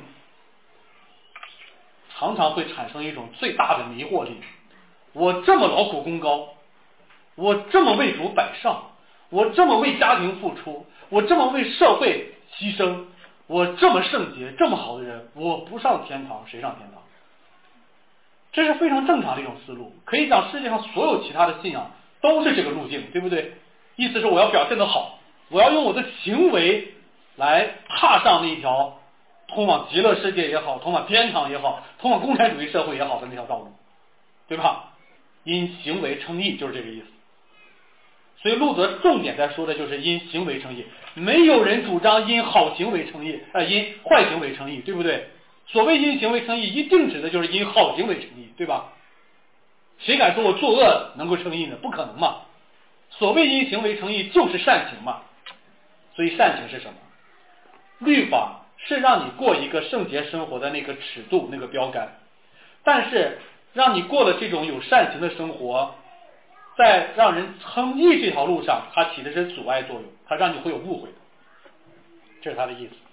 常常会产生一种最大的迷惑力。我这么劳苦功高，我这么为主摆上，我这么为家庭付出，我这么为社会牺牲，我这么圣洁这么好的人，我不上天堂谁上天堂？这是非常正常的一种思路。可以讲世界上所有其他的信仰都是这个路径，对不对？意思是我要表现得好，我要用我的行为来踏上那条通往极乐世界也好，通往天堂也好，通往共产主义社会也好的那条道路，对吧？因行为称义就是这个意思。所以路德重点在说的就是因行为称义，没有人主张因好行为称义，呃，因坏行为称义，对不对？所谓因行为称义，一定指的就是因好行为称义，对吧？谁敢说我作恶能够称义呢？不可能嘛。所谓因行为称义，就是善行嘛。所以善行是什么？律法是让你过一个圣洁生活的那个尺度，那个标杆。但是让你过了这种有善行的生活，在让人称义这条路上，它起的是阻碍作用，它让你会有误会的。这是他的意思。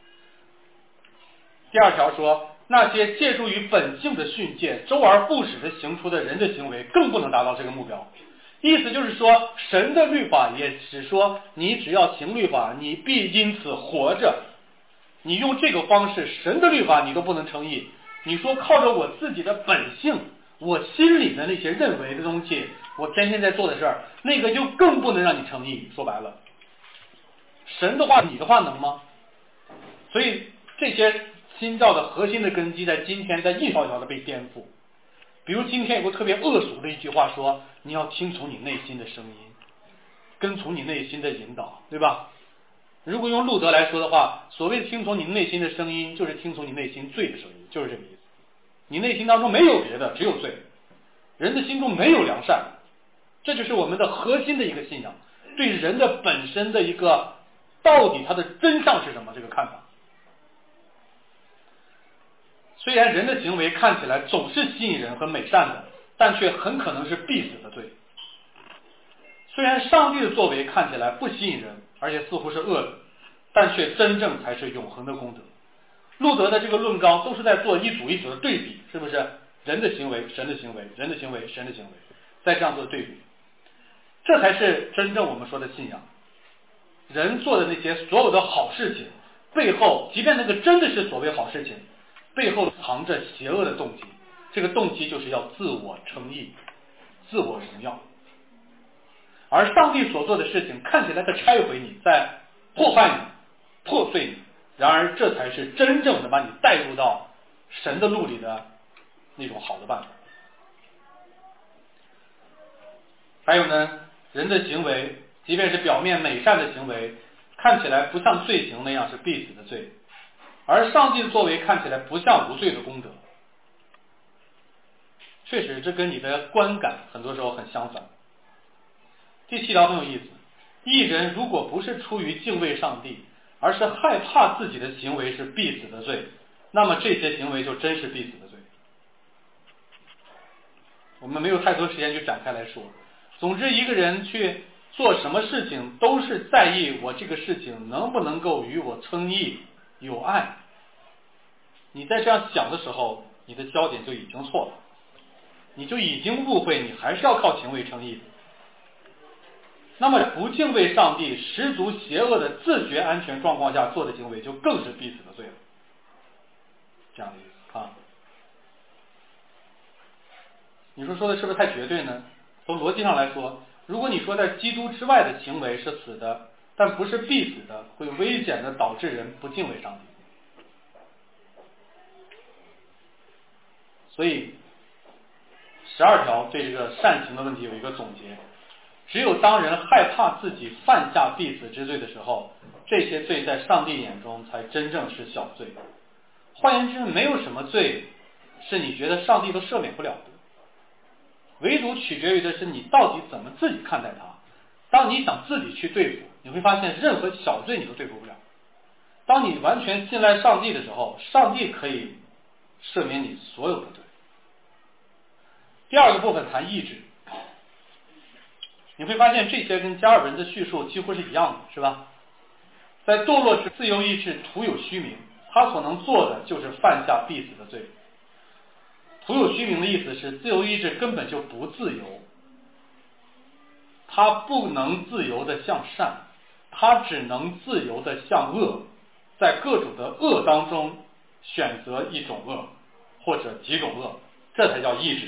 第二条说，那些借助于本性的训诫，周而复始的行出的人的行为，更不能达到这个目标。意思就是说，神的律法也只说你只要行律法，你必因此活着。你用这个方式，神的律法你都不能称义。你说靠着我自己的本性，我心里的那些认为的东西，我天天在做的事儿，那个就更不能让你称义。说白了，神的话你的话能吗？所以这些新教的核心的根基在今天在一条条的被颠覆。比如今天有个特别恶俗的一句话说，你要听从你内心的声音，跟从你内心的引导，对吧？如果用路德来说的话，所谓听从你内心的声音，就是听从你内心罪的声音，就是这个意思。你内心当中没有别的，只有罪。人的心中没有良善，这就是我们的核心的一个信仰，对人的本身的一个到底它的真相是什么这个看法。虽然人的行为看起来总是吸引人和美善的，但却很可能是必死的罪。虽然上帝的作为看起来不吸引人，而且似乎是恶的，但却真正才是永恒的功德。路德的这个论纲都是在做一组一组的对比，是不是？人的行为，神的行为，人的行为，神的行为，在这样做对比，这才是真正我们说的信仰。人做的那些所有的好事情背后，即便那个真的是所谓好事情，背后藏着邪恶的动机，这个动机就是要自我称义，自我荣耀。而上帝所做的事情看起来在拆毁你，在破坏你，破碎你，然而这才是真正的把你带入到神的路里的那种好的办法。还有呢，人的行为即便是表面美善的行为， 看起来不像罪行那样是必死的罪，而上帝的作为看起来不像无罪的功德。确实，这跟你的观感很多时候很相反。第七条很有意思，一人如果不是出于敬畏上帝，而是害怕自己的行为是必死的罪，那么这些行为就真是必死的罪。我们没有太多时间去展开来说。总之，一个人去做什么事情都是在意我这个事情能不能够与我称义有爱。你在这样想的时候，你的焦点就已经错了，你就已经误会你还是要靠行为称义的。那么不敬畏上帝、十足邪恶的自觉安全状况下做的行为，就更是必死的罪了。这样的意思啊。你说说的是不是太绝对呢？从逻辑上来说，如果你说在基督之外的行为是死的，但不是必死的，会危险的导致人不敬畏上帝。所以十二条对这个善行的问题有一个总结，只有当人害怕自己犯下必死之罪的时候，这些罪在上帝眼中才真正是小罪。换言之，没有什么罪是你觉得上帝都赦免不了的，唯独取决于的是你到底怎么自己看待它。当你想自己去对付，你会发现任何小罪你都对付不了。当你完全信赖上帝的时候，上帝可以赦免你所有的罪。第二个部分谈意志，你会发现这些跟加尔文的叙述几乎是一样的，是吧？在堕落之自由意志徒有虚名，他所能做的就是犯下必死的罪。徒有虚名的意思是自由意志根本就不自由，他不能自由的向善，他只能自由的向恶，在各种的恶当中选择一种恶或者几种恶，这才叫意志。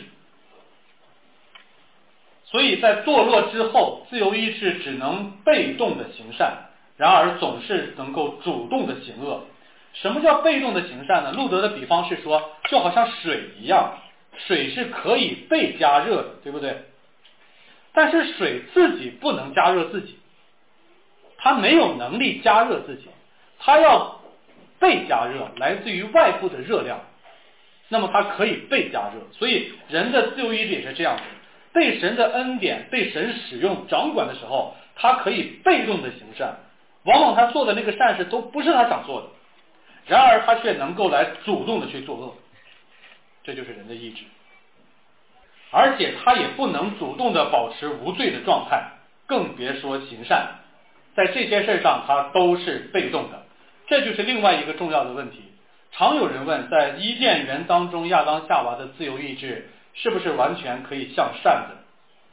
所以在堕落之后，自由意志只能被动的行善，然而总是能够主动的行恶。什么叫被动的行善呢？路德的比方是说，就好像水一样，水是可以被加热的，对不对？但是水自己不能加热自己，它没有能力加热自己，它要被加热，来自于外部的热量，那么它可以被加热。所以人的自由意志也是这样的，被神的恩典、被神使用掌管的时候，他可以被动的行善，往往他做的那个善事都不是他想做的，然而他却能够来主动的去做恶，这就是人的意志。而且他也不能主动的保持无罪的状态，更别说行善，在这些事上他都是被动的。这就是另外一个重要的问题。常有人问，在伊甸园当中亚当夏娃的自由意志是不是完全可以向善的，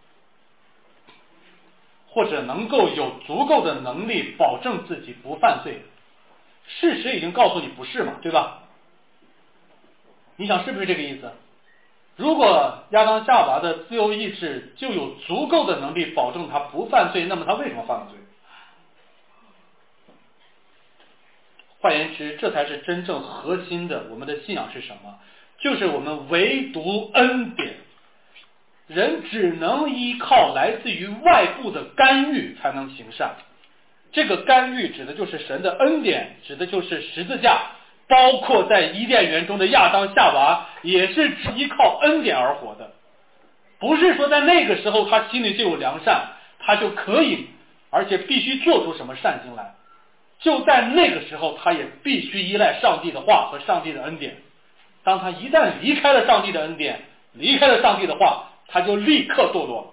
或者能够有足够的能力保证自己不犯罪？事实已经告诉你不是嘛，对吧？你想是不是这个意思？如果亚当夏娃的自由意志就有足够的能力保证他不犯罪，那么他为什么犯了罪？换言之，这才是真正核心的，我们的信仰是什么？就是我们唯独恩典。人只能依靠来自于外部的干预才能行善，这个干预指的就是神的恩典，指的就是十字架，包括在伊甸园中的亚当夏娃也是只依靠恩典而活的。不是说在那个时候他心里就有良善，他就可以而且必须做出什么善行来，就在那个时候他也必须依赖上帝的话和上帝的恩典。当他一旦离开了上帝的恩典，离开了上帝的话，他就立刻堕落了。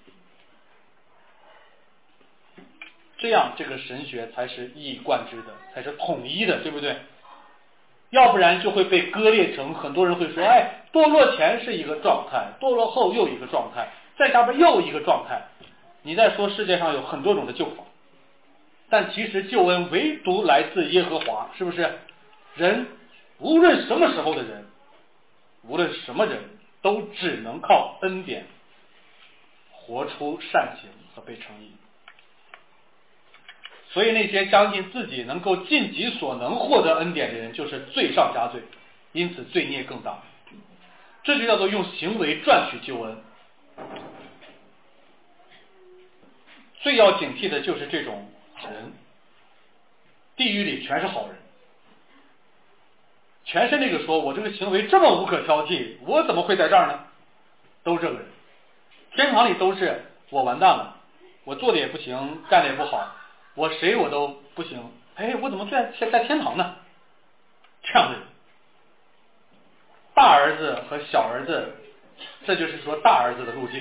这样这个神学才是一以贯之的，才是统一的，对不对？要不然就会被割裂成，很多人会说，哎，堕落前是一个状态，堕落后又一个状态，再下边又一个状态。你在说世界上有很多种的救法，但其实救恩唯独来自耶和华，是不是？人无论什么时候的人，无论什么人，都只能靠恩典活出善行和被称义。所以那些相信自己能够尽己所能获得恩典的人，就是罪上加罪，因此罪孽更大。这就叫做用行为赚取救恩。最要警惕的就是这种人， 地狱里全是好人，全是那个说我这个行为这么无可挑剔，我怎么会在这儿呢？都是这个人。天堂里都是我完蛋了，我做的也不行，干的也不好，我谁我都不行，哎，我怎么在在天堂呢？这样的人，大儿子和小儿子，这就是说大儿子的路径。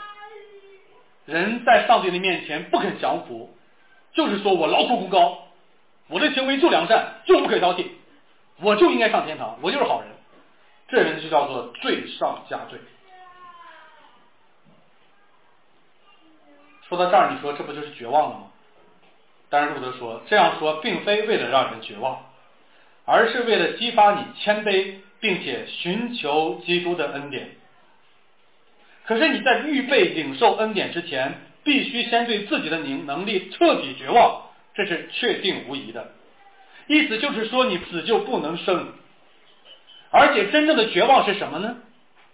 人在上帝的面前不肯降服，就是说我劳苦功高，我的行为就良善，就不可挑剔，我就应该上天堂，我就是好人。这人就叫做罪上加罪。说到这儿，你说这不就是绝望了吗？但是路德说，这样说并非为了让人绝望，而是为了激发你谦卑，并且寻求基督的恩典。可是你在预备领受恩典之前，必须先对自己的能力彻底绝望，这是确定无疑的。意思就是说，你死就不能生。而且真正的绝望是什么呢？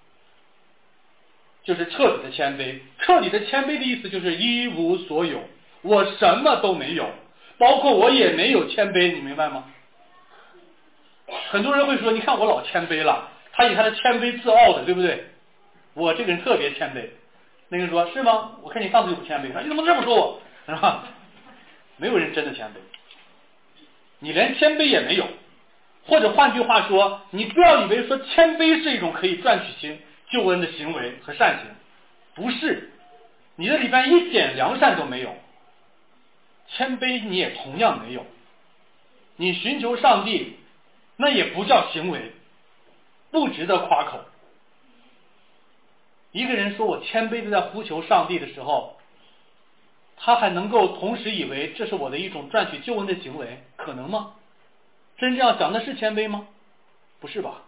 就是彻底的谦卑。彻底的谦卑的意思就是一无所有，我什么都没有，包括我也没有谦卑，你明白吗？很多人会说，你看我老谦卑了，他以他的谦卑自傲的，对不对？我这个人特别谦卑。那个人说，是吗？我看你上次就不谦卑，你怎么这么说我？是吧？没有人真的谦卑，你连谦卑也没有。或者换句话说，你不要以为说谦卑是一种可以赚取行救恩的行为和善行，不是，你的里边一点良善都没有，谦卑你也同样没有。你寻求上帝，那也不叫行为，不值得夸口。一个人说我谦卑的在呼求上帝的时候，他还能够同时以为这是我的一种赚取救恩的行为，可能吗？真正要讲的是谦卑吗？不是吧？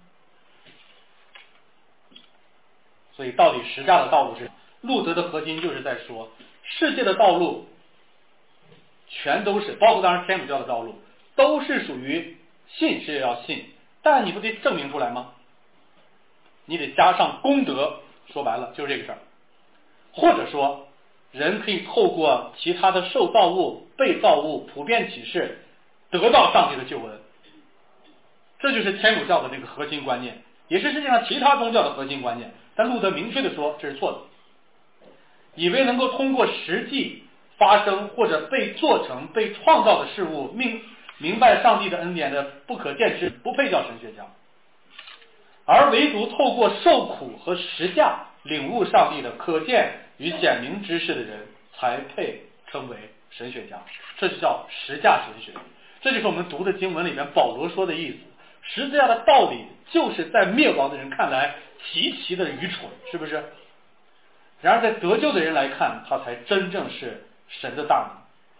所以到底十架的道路是，路德的核心就是在说，世界的道路全都是，包括当然天主教的道路，都是属于信是要信，但你不得证明出来吗？你得加上功德，说白了就是这个事儿。或者说，人可以透过其他的受造物、被造物、普遍启示，得到上帝的救恩。这就是天主教的这个核心观念，也是世界上其他宗教的核心观念。但路德明确的说，这是错的。以为能够通过实际发生或者被做成、被创造的事物，明明白上帝的恩典的不可见之，不配叫神学家。而唯独透过受苦和实价领悟上帝的可见与显明知识的人，才配称为神学家。这就叫实价神学。这就是我们读的经文里面保罗说的意思。十字架的道理就是在灭亡的人看来极其的愚蠢，是不是？然而在得救的人来看，他才真正是神的大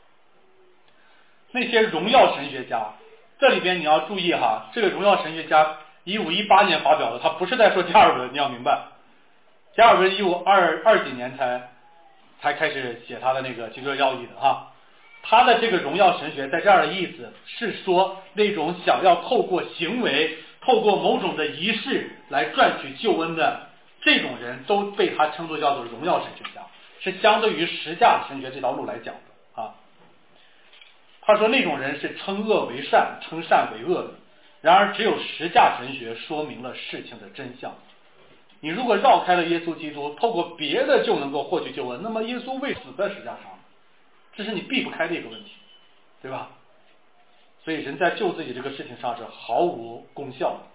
能。那些荣耀神学家，这里边你要注意哈，这个荣耀神学家一五一八年发表的，他不是在说加尔文，你要明白，加尔文一五二二几年才才开始写他的那个基督教教义的哈。他的这个荣耀神学在这儿的意思是说，那种想要透过行为、透过某种的仪式来赚取救恩的这种人，都被他称作叫做荣耀神学家，是相对于实价神学这条路来讲的啊。他说那种人是称恶为善，称善为恶的。然而只有实价神学说明了事情的真相。你如果绕开了耶稣基督，透过别的就能够获取救恩，那么耶稣为死在十架上，这是你避不开的一个问题，对吧？所以人在救自己这个事情上是毫无功效的。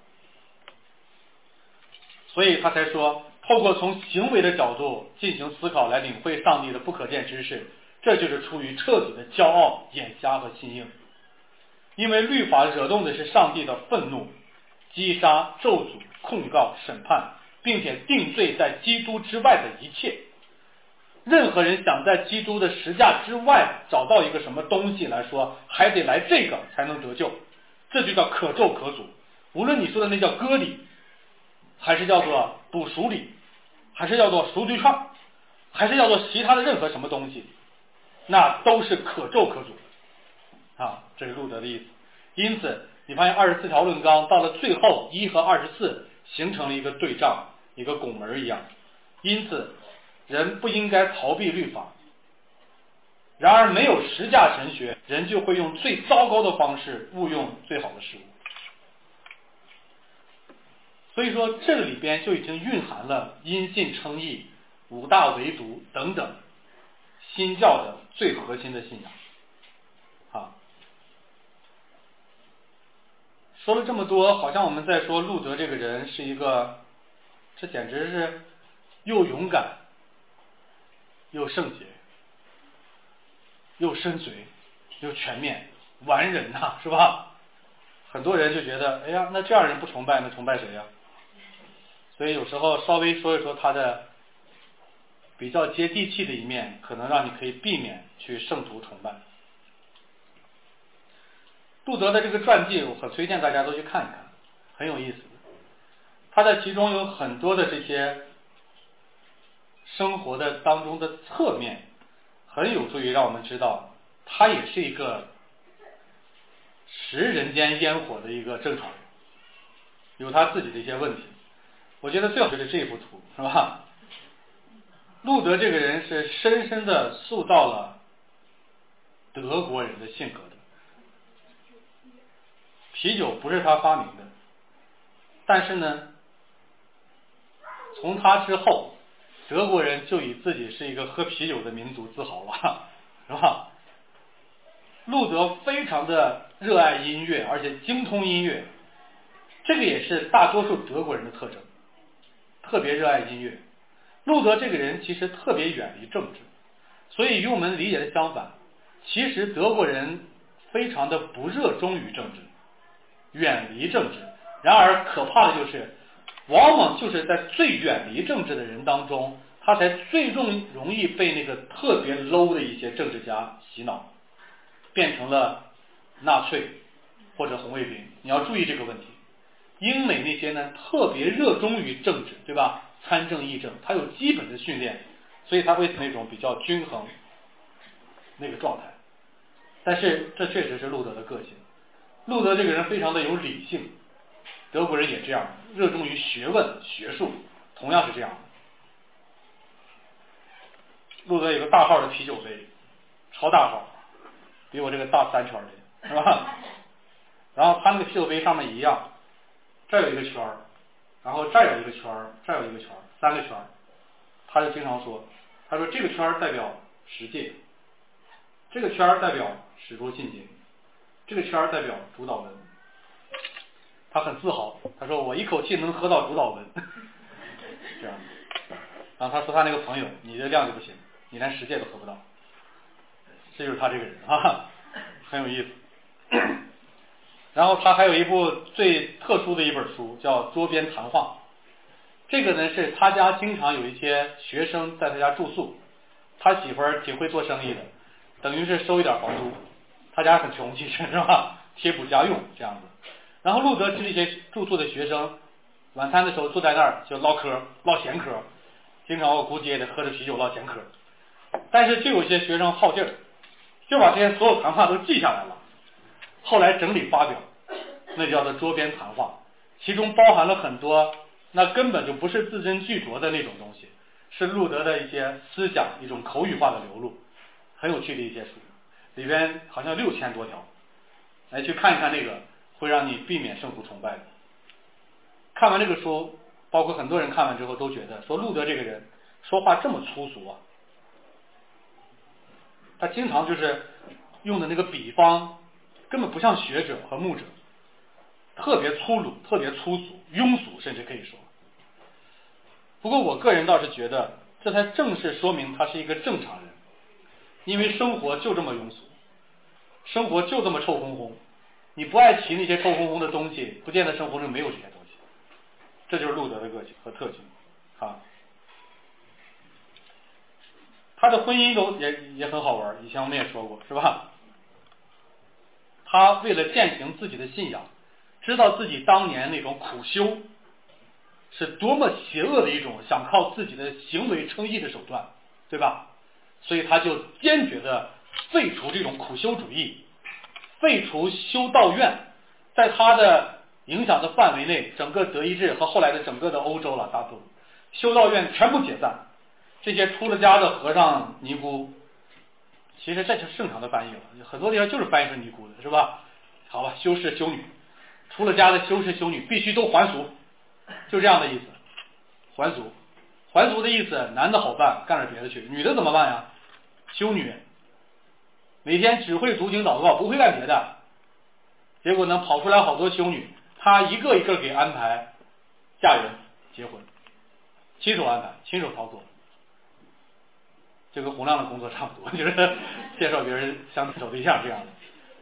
所以他才说，透过从行为的角度进行思考来领会上帝的不可见知识，这就是出于彻底的骄傲、眼瞎和心硬。因为律法惹动的是上帝的愤怒，击杀、咒诅、控告、审判，并且定罪在基督之外的一切。任何人想在基督的十架之外找到一个什么东西来说，还得来这个才能得救，这就叫可咒可诅。无论你说的那叫割礼，还是叫做补赎礼，还是叫做赎罪券，还是叫做其他的任何什么东西，那都是可咒可诅啊，这是路德的意思。因此你发现二十四条论纲到了最后一和二十四形成了一个对仗，一个拱门一样。因此人不应该逃避律法，然而没有实价神学， 人就会用最糟糕的方式误用最好的事物。所以说这里边就已经蕴含了因信称义、五大唯独等等新教的最核心的信仰。啊，说了这么多，好像我们在说路德这个人是一个，这简直是又勇敢又圣洁又深邃又全面完人呐、啊，是吧？很多人就觉得，哎呀，那这样人不崇拜，那崇拜谁呀？所以有时候稍微说一说他的比较接地气的一面，可能让你可以避免去圣徒崇拜。路德的这个传记，我很推荐大家都去看一看，很有意思。他在其中有很多的这些生活的当中的侧面，很有助于让我们知道，他也是一个食人间烟火的一个正常人，有他自己的一些问题。我觉得最好就是这幅图，是吧？路德这个人是深深的塑造了德国人的性格的。啤酒不是他发明的，但是呢，从他之后，德国人就以自己是一个喝啤酒的民族自豪了，是吧？路德非常的热爱音乐，而且精通音乐，这个也是大多数德国人的特征，特别热爱音乐。路德这个人其实特别远离政治，所以与我们理解的相反，其实德国人非常的不热衷于政治，远离政治。然而可怕的就是，往往就是在最远离政治的人当中，他才最容容易被那个特别 low 的一些政治家洗脑，变成了纳粹或者红卫兵。你要注意这个问题。英美那些呢，特别热衷于政治，对吧？参政议政，他有基本的训练，所以他会那种比较均衡那个状态。但是这确实是路德的个性。路德这个人非常的有理性，德国人也这样，热衷于学问学术，同样是这样的。路德有个大号的啤酒杯，超大号，比我这个大三圈的，是吧？然后他那个啤酒杯上面一样，这有一个圈儿，然后这儿有一个圈儿，这儿有一个圈儿，三个圈儿。他就经常说，他说这个圈儿代表十诫，这个圈儿代表使徒信经，这个圈儿代表主导文。他很自豪，他说我一口气能喝到主导文，这样。然后他说他那个朋友，你这量就不行，你连十诫都喝不到。这就是他这个人啊，很有意思。然后他还有一部最特殊的一本书，叫《桌边谈话》。这个呢是他家经常有一些学生在他家住宿，他媳妇儿挺会做生意的，等于是收一点房租。他家很穷，其实是吧，贴补家用这样子。然后路德这些住宿的学生，晚餐的时候坐在那儿就唠嗑，唠闲嗑，经常我估计也得喝着啤酒唠闲嗑。但是就有些学生好劲儿，就把这些所有谈话都记下来了，后来整理发表，那叫做桌边谈话，其中包含了很多那根本就不是字斟句酌的那种东西，是路德的一些思想，一种口语化的流露，很有趣的一些书，里边好像六千多条，来去看一看那个，会让你避免圣徒崇拜的。看完这个书，包括很多人看完之后都觉得说路德这个人说话这么粗俗啊，他经常就是用的那个比方根本不像学者和牧者，特别粗鲁，特别粗俗，庸俗，甚至可以说。不过我个人倒是觉得这才正是说明他是一个正常人，因为生活就这么庸俗，生活就这么臭烘烘，你不爱提那些臭烘烘的东西，不见得生活中没有这些东西。这就是路德的个性和特性啊。他的婚姻都也也很好玩，以前我们也说过，是吧？他为了践行自己的信仰，知道自己当年那种苦修是多么邪恶的一种想靠自己的行为称义的手段，对吧？所以他就坚决的废除这种苦修主义，废除修道院，在他的影响的范围内，整个德意志和后来的整个的欧洲了，大都修道院全部解散，这些出了家的和尚尼姑其实这就是正常的翻译了，很多地方就是翻译成尼姑的，是吧？好吧，修士修女，出了家的修士修女必须都还俗，就这样的意思。还俗，还俗的意思，男的好办，干点别的去；女的怎么办呀？修女，每天只会读经祷告，不会干别的。结果呢，跑出来好多修女，她一个一个给安排嫁人结婚，亲手安排，亲手操作。这跟洪亮的工作差不多，就是介绍别人相处对象这样的。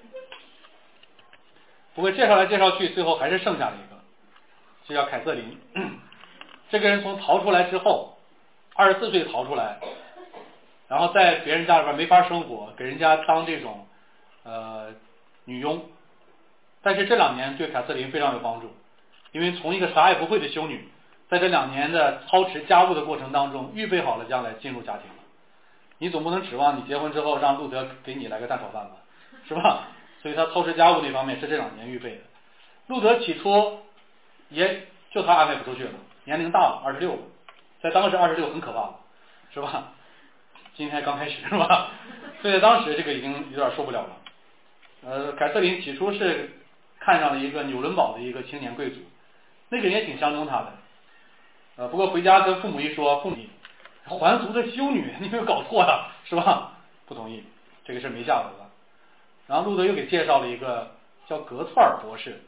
不过介绍来介绍去，最后还是剩下了一个，就叫凯瑟琳。这个人从逃出来之后，二十四岁逃出来，然后在别人家里边没法生活，给人家当这种呃女佣。但是这两年对凯瑟琳非常有帮助，因为从一个啥也不会的修女，在这两年的操持家务的过程当中，预备好了将来进入家庭了。你总不能指望你结婚之后让路德给你来个蛋炒饭吧，是吧？所以他操持家务那方面是这两年预备的。路德起初也就他安排不出去了，年龄大了，二十六了，在当时二十六很可怕了，是吧？今天刚开始，是吧？所以在当时这个已经有点受不了了。呃，凯瑟琳起初是看上了一个纽伦堡的一个青年贵族，那个人也挺相中他的。呃，不过回家跟父母一说，父母还俗的修女，你没有搞错呀，是吧？不同意，这个事没下文了。然后路德又给介绍了一个叫格特尔博士，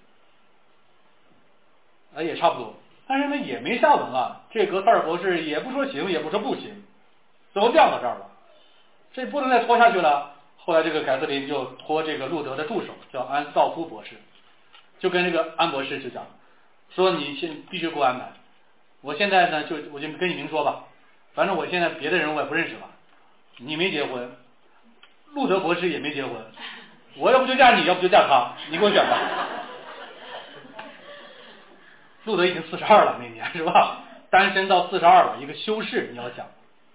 呃，也差不多，但是呢也没下文了。这格特尔博士也不说行，也不说不行，最后晾到这儿了，这不能再拖下去了。后来这个凯瑟琳就托这个路德的助手叫安斯道夫博士，就跟这个安博士就讲说，你现必须给我安排，我现在呢就我就跟你明说吧，反正我现在别的人我也不认识了，你没结婚，路德博士也没结婚，我要不就嫁你，要不就嫁他，你给我选吧。路德已经四十二了那年，是吧？单身到四十二了，一个修士，你要想。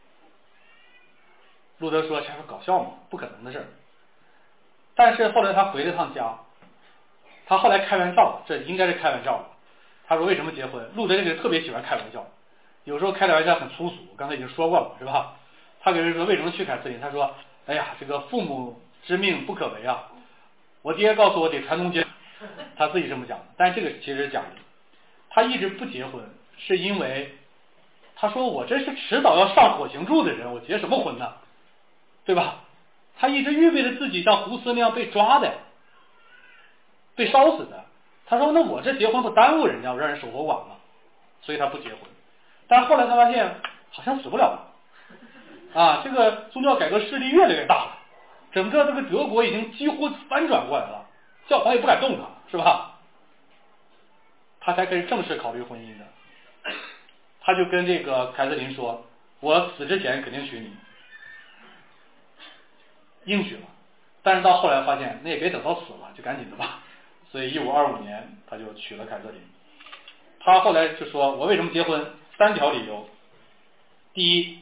路德说：“这不搞笑吗？不可能的事儿。”但是后来他回了趟家，他后来开玩笑，这应该是开玩笑了。他说：“为什么结婚？”路德这个人特别喜欢开玩笑，有时候开的玩笑很粗俗，我刚才已经说过了，是吧？他给人说为什么去凯瑟琳，他说：“哎呀，这个父母之命不可违啊，我爹告诉我得传宗接代。”他自己这么讲的，但是这个其实是假的。他一直不结婚，是因为他说我这是迟早要上火刑柱的人，我结什么婚呢？对吧？他一直预备着自己像胡斯那样被抓的，被烧死的。他说那我这结婚不耽误人家，我让人守活寡吗？所以他不结婚。但是后来他发现好像死不了了啊，这个宗教改革势力越来越大了，整个这个德国已经几乎翻转过来了，教皇也不敢动他，是吧？他才开始正式考虑婚姻的。他就跟这个凯瑟琳说：“我死之前肯定娶你。”应许了，但是到后来发现那也别等到死了，就赶紧的吧。所以一五二五年他就娶了凯瑟琳。他后来就说：“我为什么结婚？三条理由。第一，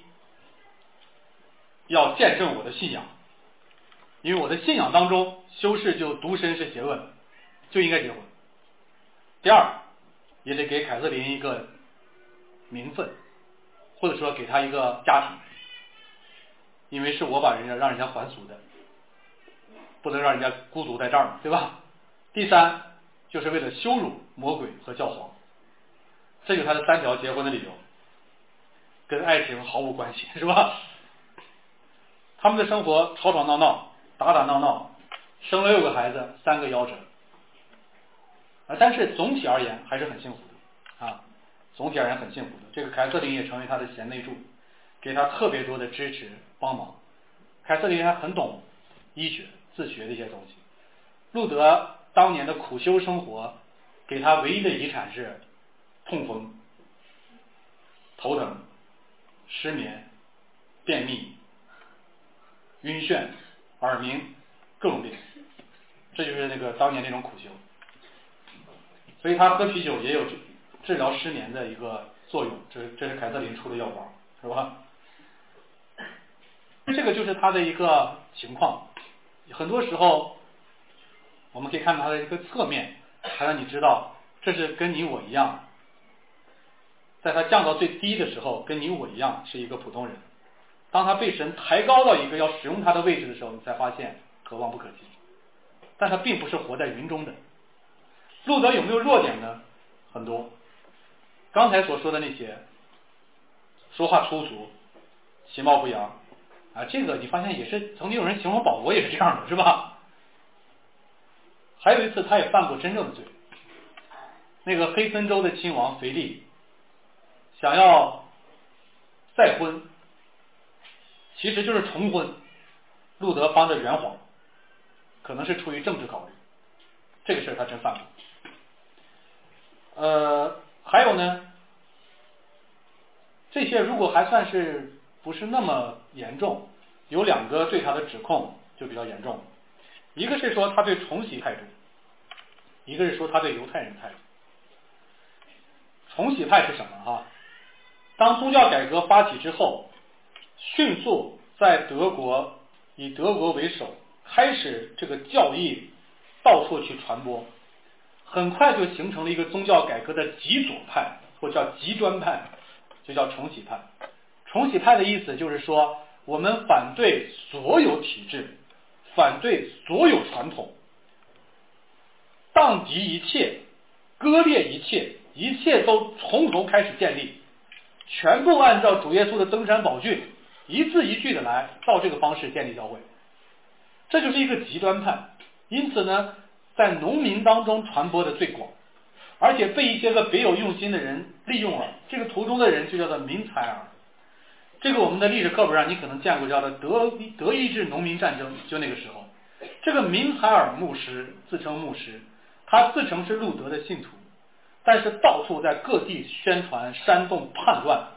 要见证我的信仰，因为我的信仰当中，修士就独身是邪恶的，就应该结婚。第二，也得给凯瑟琳一个名分，或者说给她一个家庭，因为是我把人家让人家还俗的，不能让人家孤独在这儿，对吧？第三，就是为了羞辱魔鬼和教皇，这就是他的三条结婚的理由，跟爱情毫无关系，是吧？他们的生活吵吵闹闹，打打闹闹，生了六个孩子，三个夭折，啊，但是总体而言还是很幸福的啊，总体而言很幸福的。这个凯瑟琳也成为他的贤内助，给他特别多的支持帮忙。凯瑟琳还很懂医学自学的一些东西。路德当年的苦修生活给他唯一的遗产是痛风、头疼、失眠、便秘、晕眩、耳鸣，各种病，这就是那个当年那种苦修。所以他喝啤酒也有治疗失眠的一个作用，这是这是凯瑟琳出的药方，是吧？这个就是他的一个情况。很多时候我们可以看到他的一个侧面，才让你知道这是跟你我一样，在他降到最低的时候跟你我一样是一个普通人， 当他被神抬高到一个要使用他的位置的时候，你才发现可望不可及。但他并不是活在云中的。路德有没有弱点呢？很多。刚才所说的那些，说话粗俗，其貌不扬啊，这个你发现也是曾经有人形容保罗也是这样的，是吧？还有一次他也犯过真正的罪。那个黑森州的亲王腓力想要再婚，其实就是重婚，路德帮着圆谎，可能是出于政治考虑，这个事儿他真犯过。呃，还有呢，这些如果还算是不是那么严重，有两个对他的指控就比较严重，一个是说他对重洗态度，一个是说他对犹太人态度。重洗派是什么哈？当宗教改革发起之后，迅速在德国以德国为首，开始这个教义到处去传播，很快就形成了一个宗教改革的极左派，或叫极端派，就叫重洗派。重洗派的意思就是说，我们反对所有体制，反对所有传统，荡涤一切，割裂一切，一切都从头开始建立，全部按照主耶稣的登山宝训一字一句的来，照这个方式建立教会。这就是一个极端派，因此呢，在农民当中传播的最广，而且被一些个别有用心的人利用了。这个途中的人就叫做民采尔，这个我们的历史课本上你可能见过，叫做德德意志农民战争，就那个时候，这个民采尔牧师自称牧师，他自称是路德的信徒，但是到处在各地宣传煽动叛乱，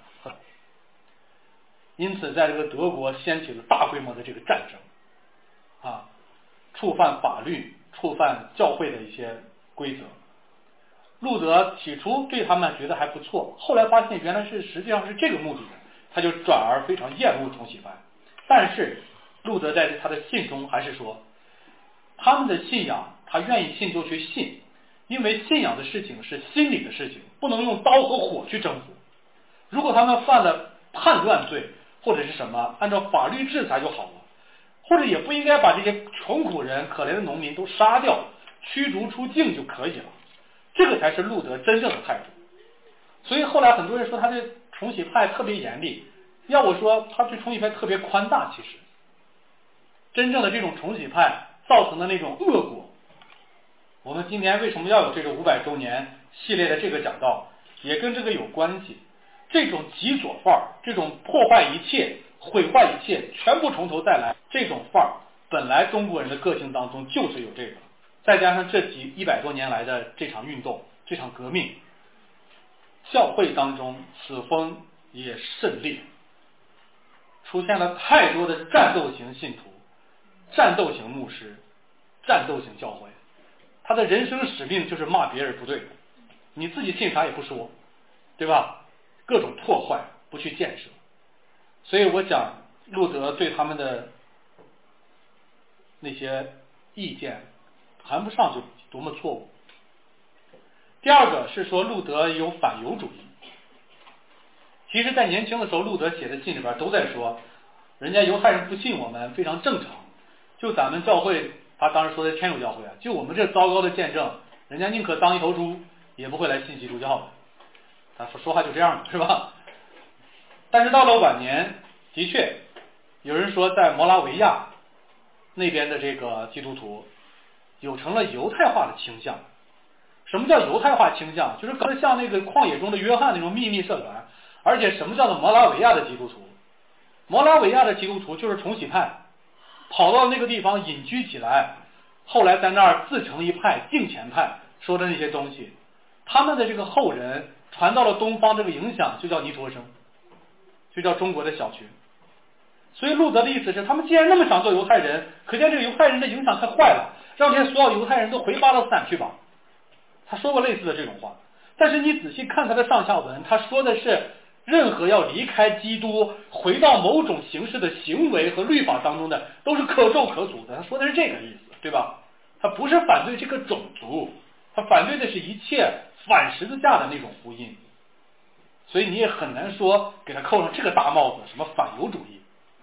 因此在这个德国掀起了大规模的这个战争啊，触犯法律，触犯教会的一些规则。路德起初对他们觉得还不错，后来发现原来是实际上是这个目的的，他就转而非常厌恶重洗派。但是路德在他的信中还是说，他们的信仰他愿意信就去信，因为信仰的事情是心理的事情，不能用刀和火去征服。如果他们犯了叛乱罪或者是什么，按照法律制裁就好了，或者也不应该把这些穷苦人可怜的农民都杀掉，驱逐出境就可以了。这个才是路德真正的态度。所以后来很多人说他对重洗派特别严厉，要我说他对重洗派特别宽大。其实真正的这种重洗派造成的那种恶果，我们今天为什么要有这个五百周年系列的这个讲道，也跟这个有关系。这种极左范儿，这种破坏一切，毁坏一切，全部从头再来，这种范儿本来中国人的个性当中就是有这个，再加上这几一百多年来的这场运动，这场革命，教会当中此风也甚烈，出现了太多的战斗型信徒，战斗型牧师，战斗型教会，他的人生使命就是骂别人不对，你自己信啥也不说，对吧？各种破坏，不去建设。所以我讲路德对他们的那些意见谈不上就多么错误。第二个是说路德有反犹主义。其实在年轻的时候，路德写的信里边都在说，人家犹太人不信我们非常正常，就咱们教会，他当时说的天主教会啊，就我们这糟糕的见证，人家宁可当一头猪也不会来信基督教的。他说话就这样，是吧？但是到了晚年，的确有人说在摩拉维亚那边的这个基督徒有成了犹太化的倾向。什么叫犹太化倾向？就是可能像那个旷野中的约翰那种秘密社团。而且什么叫做摩拉维亚的基督徒？摩拉维亚的基督徒就是重洗派，跑到那个地方隐居起来，后来在那儿自成一派，敬虔派说的那些东西，他们的这个后人传到了东方，这个影响就叫尼陀生，就叫中国的小群。所以路德的意思是，他们既然那么想做犹太人，可见这个犹太人的影响太坏了，让这些所有犹太人都回巴勒斯坦去吧。他说过类似的这种话。但是你仔细看他的上下文，他说的是任何要离开基督回到某种形式的行为和律法当中的都是可咒可诅的，他说的是这个意思，对吧？他不是反对这个种族，他反对的是一切反十字架的那种福音。所以你也很难说给他扣上这个大帽子，什么反犹主义。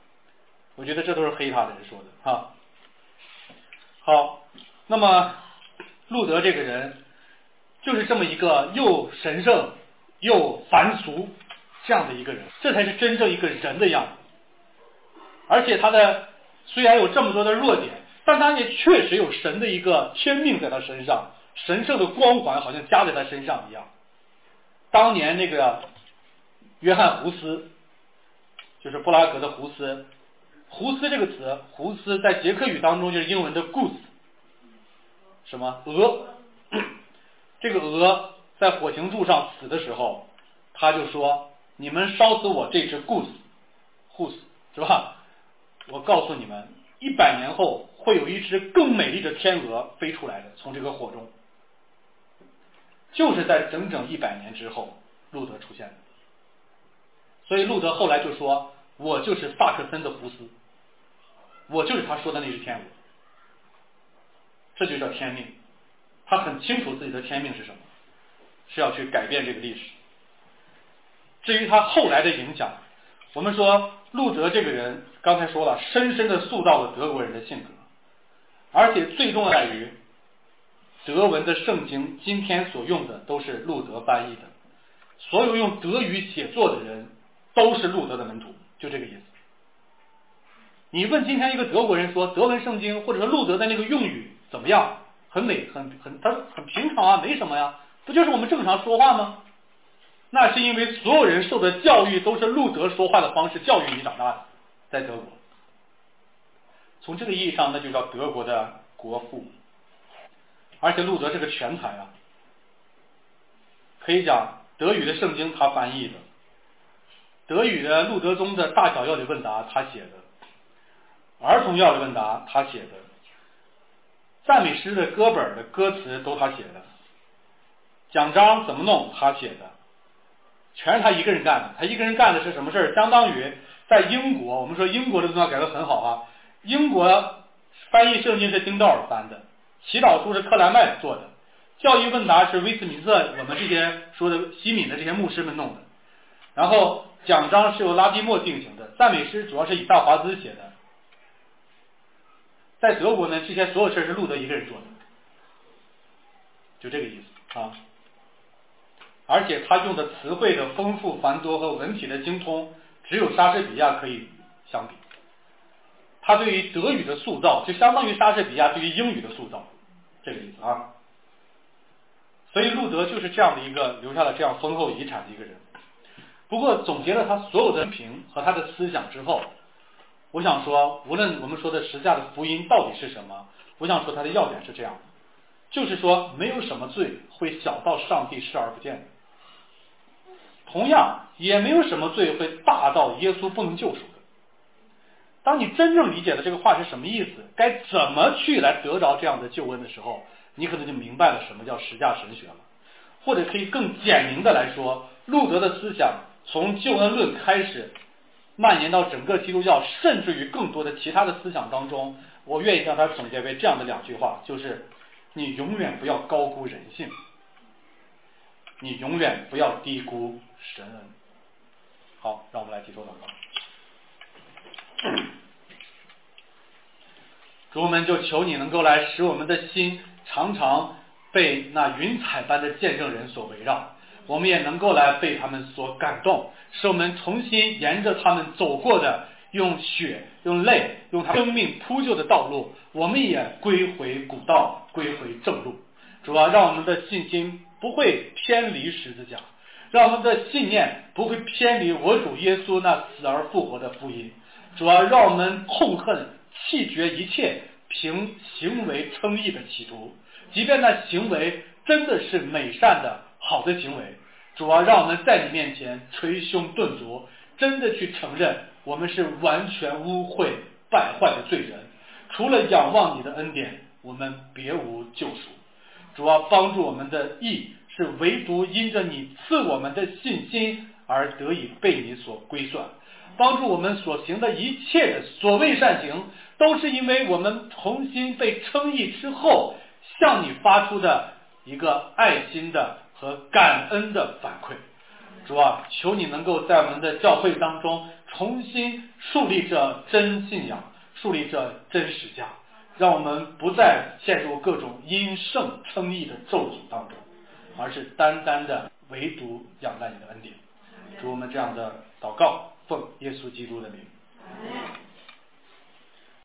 我觉得这都是黑他的人说的哈。好，那么路德这个人就是这么一个又神圣又凡俗这样的一个人，这才是真正一个人的样子。而且他的虽然有这么多的弱点，但他也确实有神的一个天命在他身上，神圣的光环好像加在他身上一样。当年那个约翰胡斯，就是布拉格的胡斯，胡斯这个词，胡斯在捷克语当中就是英文的 goose， 什么鹅，这个鹅在火刑柱上死的时候，他就说：“你们烧死我这只 goose， goose 是吧？我告诉你们，一百年后会有一只更美丽的天鹅飞出来的，从这个火中。”就是在整整一百年之后，路德出现的。所以路德后来就说：“我就是萨克森的胡斯，我就是他说的那只天鹅。”这就叫天命。他很清楚自己的天命是什么，是要去改变这个历史。至于他后来的影响，我们说路德这个人刚才说了，深深的塑造了德国人的性格，而且最重要在于德文的圣经今天所用的都是路德翻译的，所有用德语写作的人都是路德的门徒，就这个意思。你问今天一个德国人说德文圣经或者说路德的那个用语怎么样，很美很很他很平常啊，没什么呀，不就是我们正常说话吗？那是因为所有人受的教育都是路德说话的方式教育你长大的，在德国。从这个意义上，那就叫德国的国父。而且路德是个全才啊，可以讲德语的圣经他翻译的，德语的路德宗的大小要理问答他写的，儿童要理问答他写的，赞美诗的歌本的歌词都他写的，奖章怎么弄他写的，全是他一个人干的。他一个人干的是什么事儿？相当于在英国，我们说英国的宗教改革很好啊，英国翻译圣经是丁道尔翻的，祈祷书是克莱麦做的，教义问答是威斯敏斯特我们这些说的西敏的这些牧师们弄的，然后奖章是由拉蒂莫定型的，赞美诗主要是以大华兹写的。在德国呢，这些所有事是路德一个人做的，就这个意思啊。而且他用的词汇的丰富繁多和文体的精通，只有莎士比亚可以相比。他对于德语的塑造，就相当于莎士比亚对于英语的塑造，这个意思啊。所以路德就是这样的一个留下了这样丰厚遗产的一个人。不过总结了他所有的评和他的思想之后，我想说，无论我们说的十字架的福音到底是什么，我想说它的要点是这样的，就是说没有什么罪会小到上帝视而不见的，同样也没有什么罪会大到耶稣不能救赎的。当你真正理解了这个话是什么意思，该怎么去来得着这样的救恩的时候，你可能就明白了什么叫十架神学了。或者可以更简明的来说，路德的思想从救恩论开始蔓延到整个基督教，甚至于更多的其他的思想当中，我愿意让它总结为这样的两句话，就是你永远不要高估人性，你永远不要低估神恩。好，让我们来提出祷告。主，我们就求你能够来使我们的心常常被那云彩般的见证人所围绕，我们也能够来被他们所感动，使我们重新沿着他们走过的用血用泪用他生命铺就的道路，我们也归回古道，归回正路。主啊，让我们的信心不会偏离十字架，让我们的信念不会偏离我主耶稣那死而复活的福音。主啊，让我们痛恨弃绝一切凭行为称义的企图，即便那行为真的是美善的好的行为，主啊，让我们在你面前捶胸顿足，真的去承认我们是完全污秽败坏的罪人，除了仰望你的恩典，我们别无救赎。主啊，帮助我们的义是唯独因着你赐我们的信心而得以被你所归算，帮助我们所行的一切的所谓善行，都是因为我们重新被称义之后向你发出的一个爱心的和感恩的反馈。 主啊，求你能够在我们的教会当中重新树立这真信仰，树立这真实价，让我们不再陷入各种因圣称义的咒诅当中，而是单单的唯独仰赖你的恩典。主，我们这样的祷告，奉耶稣基督的名。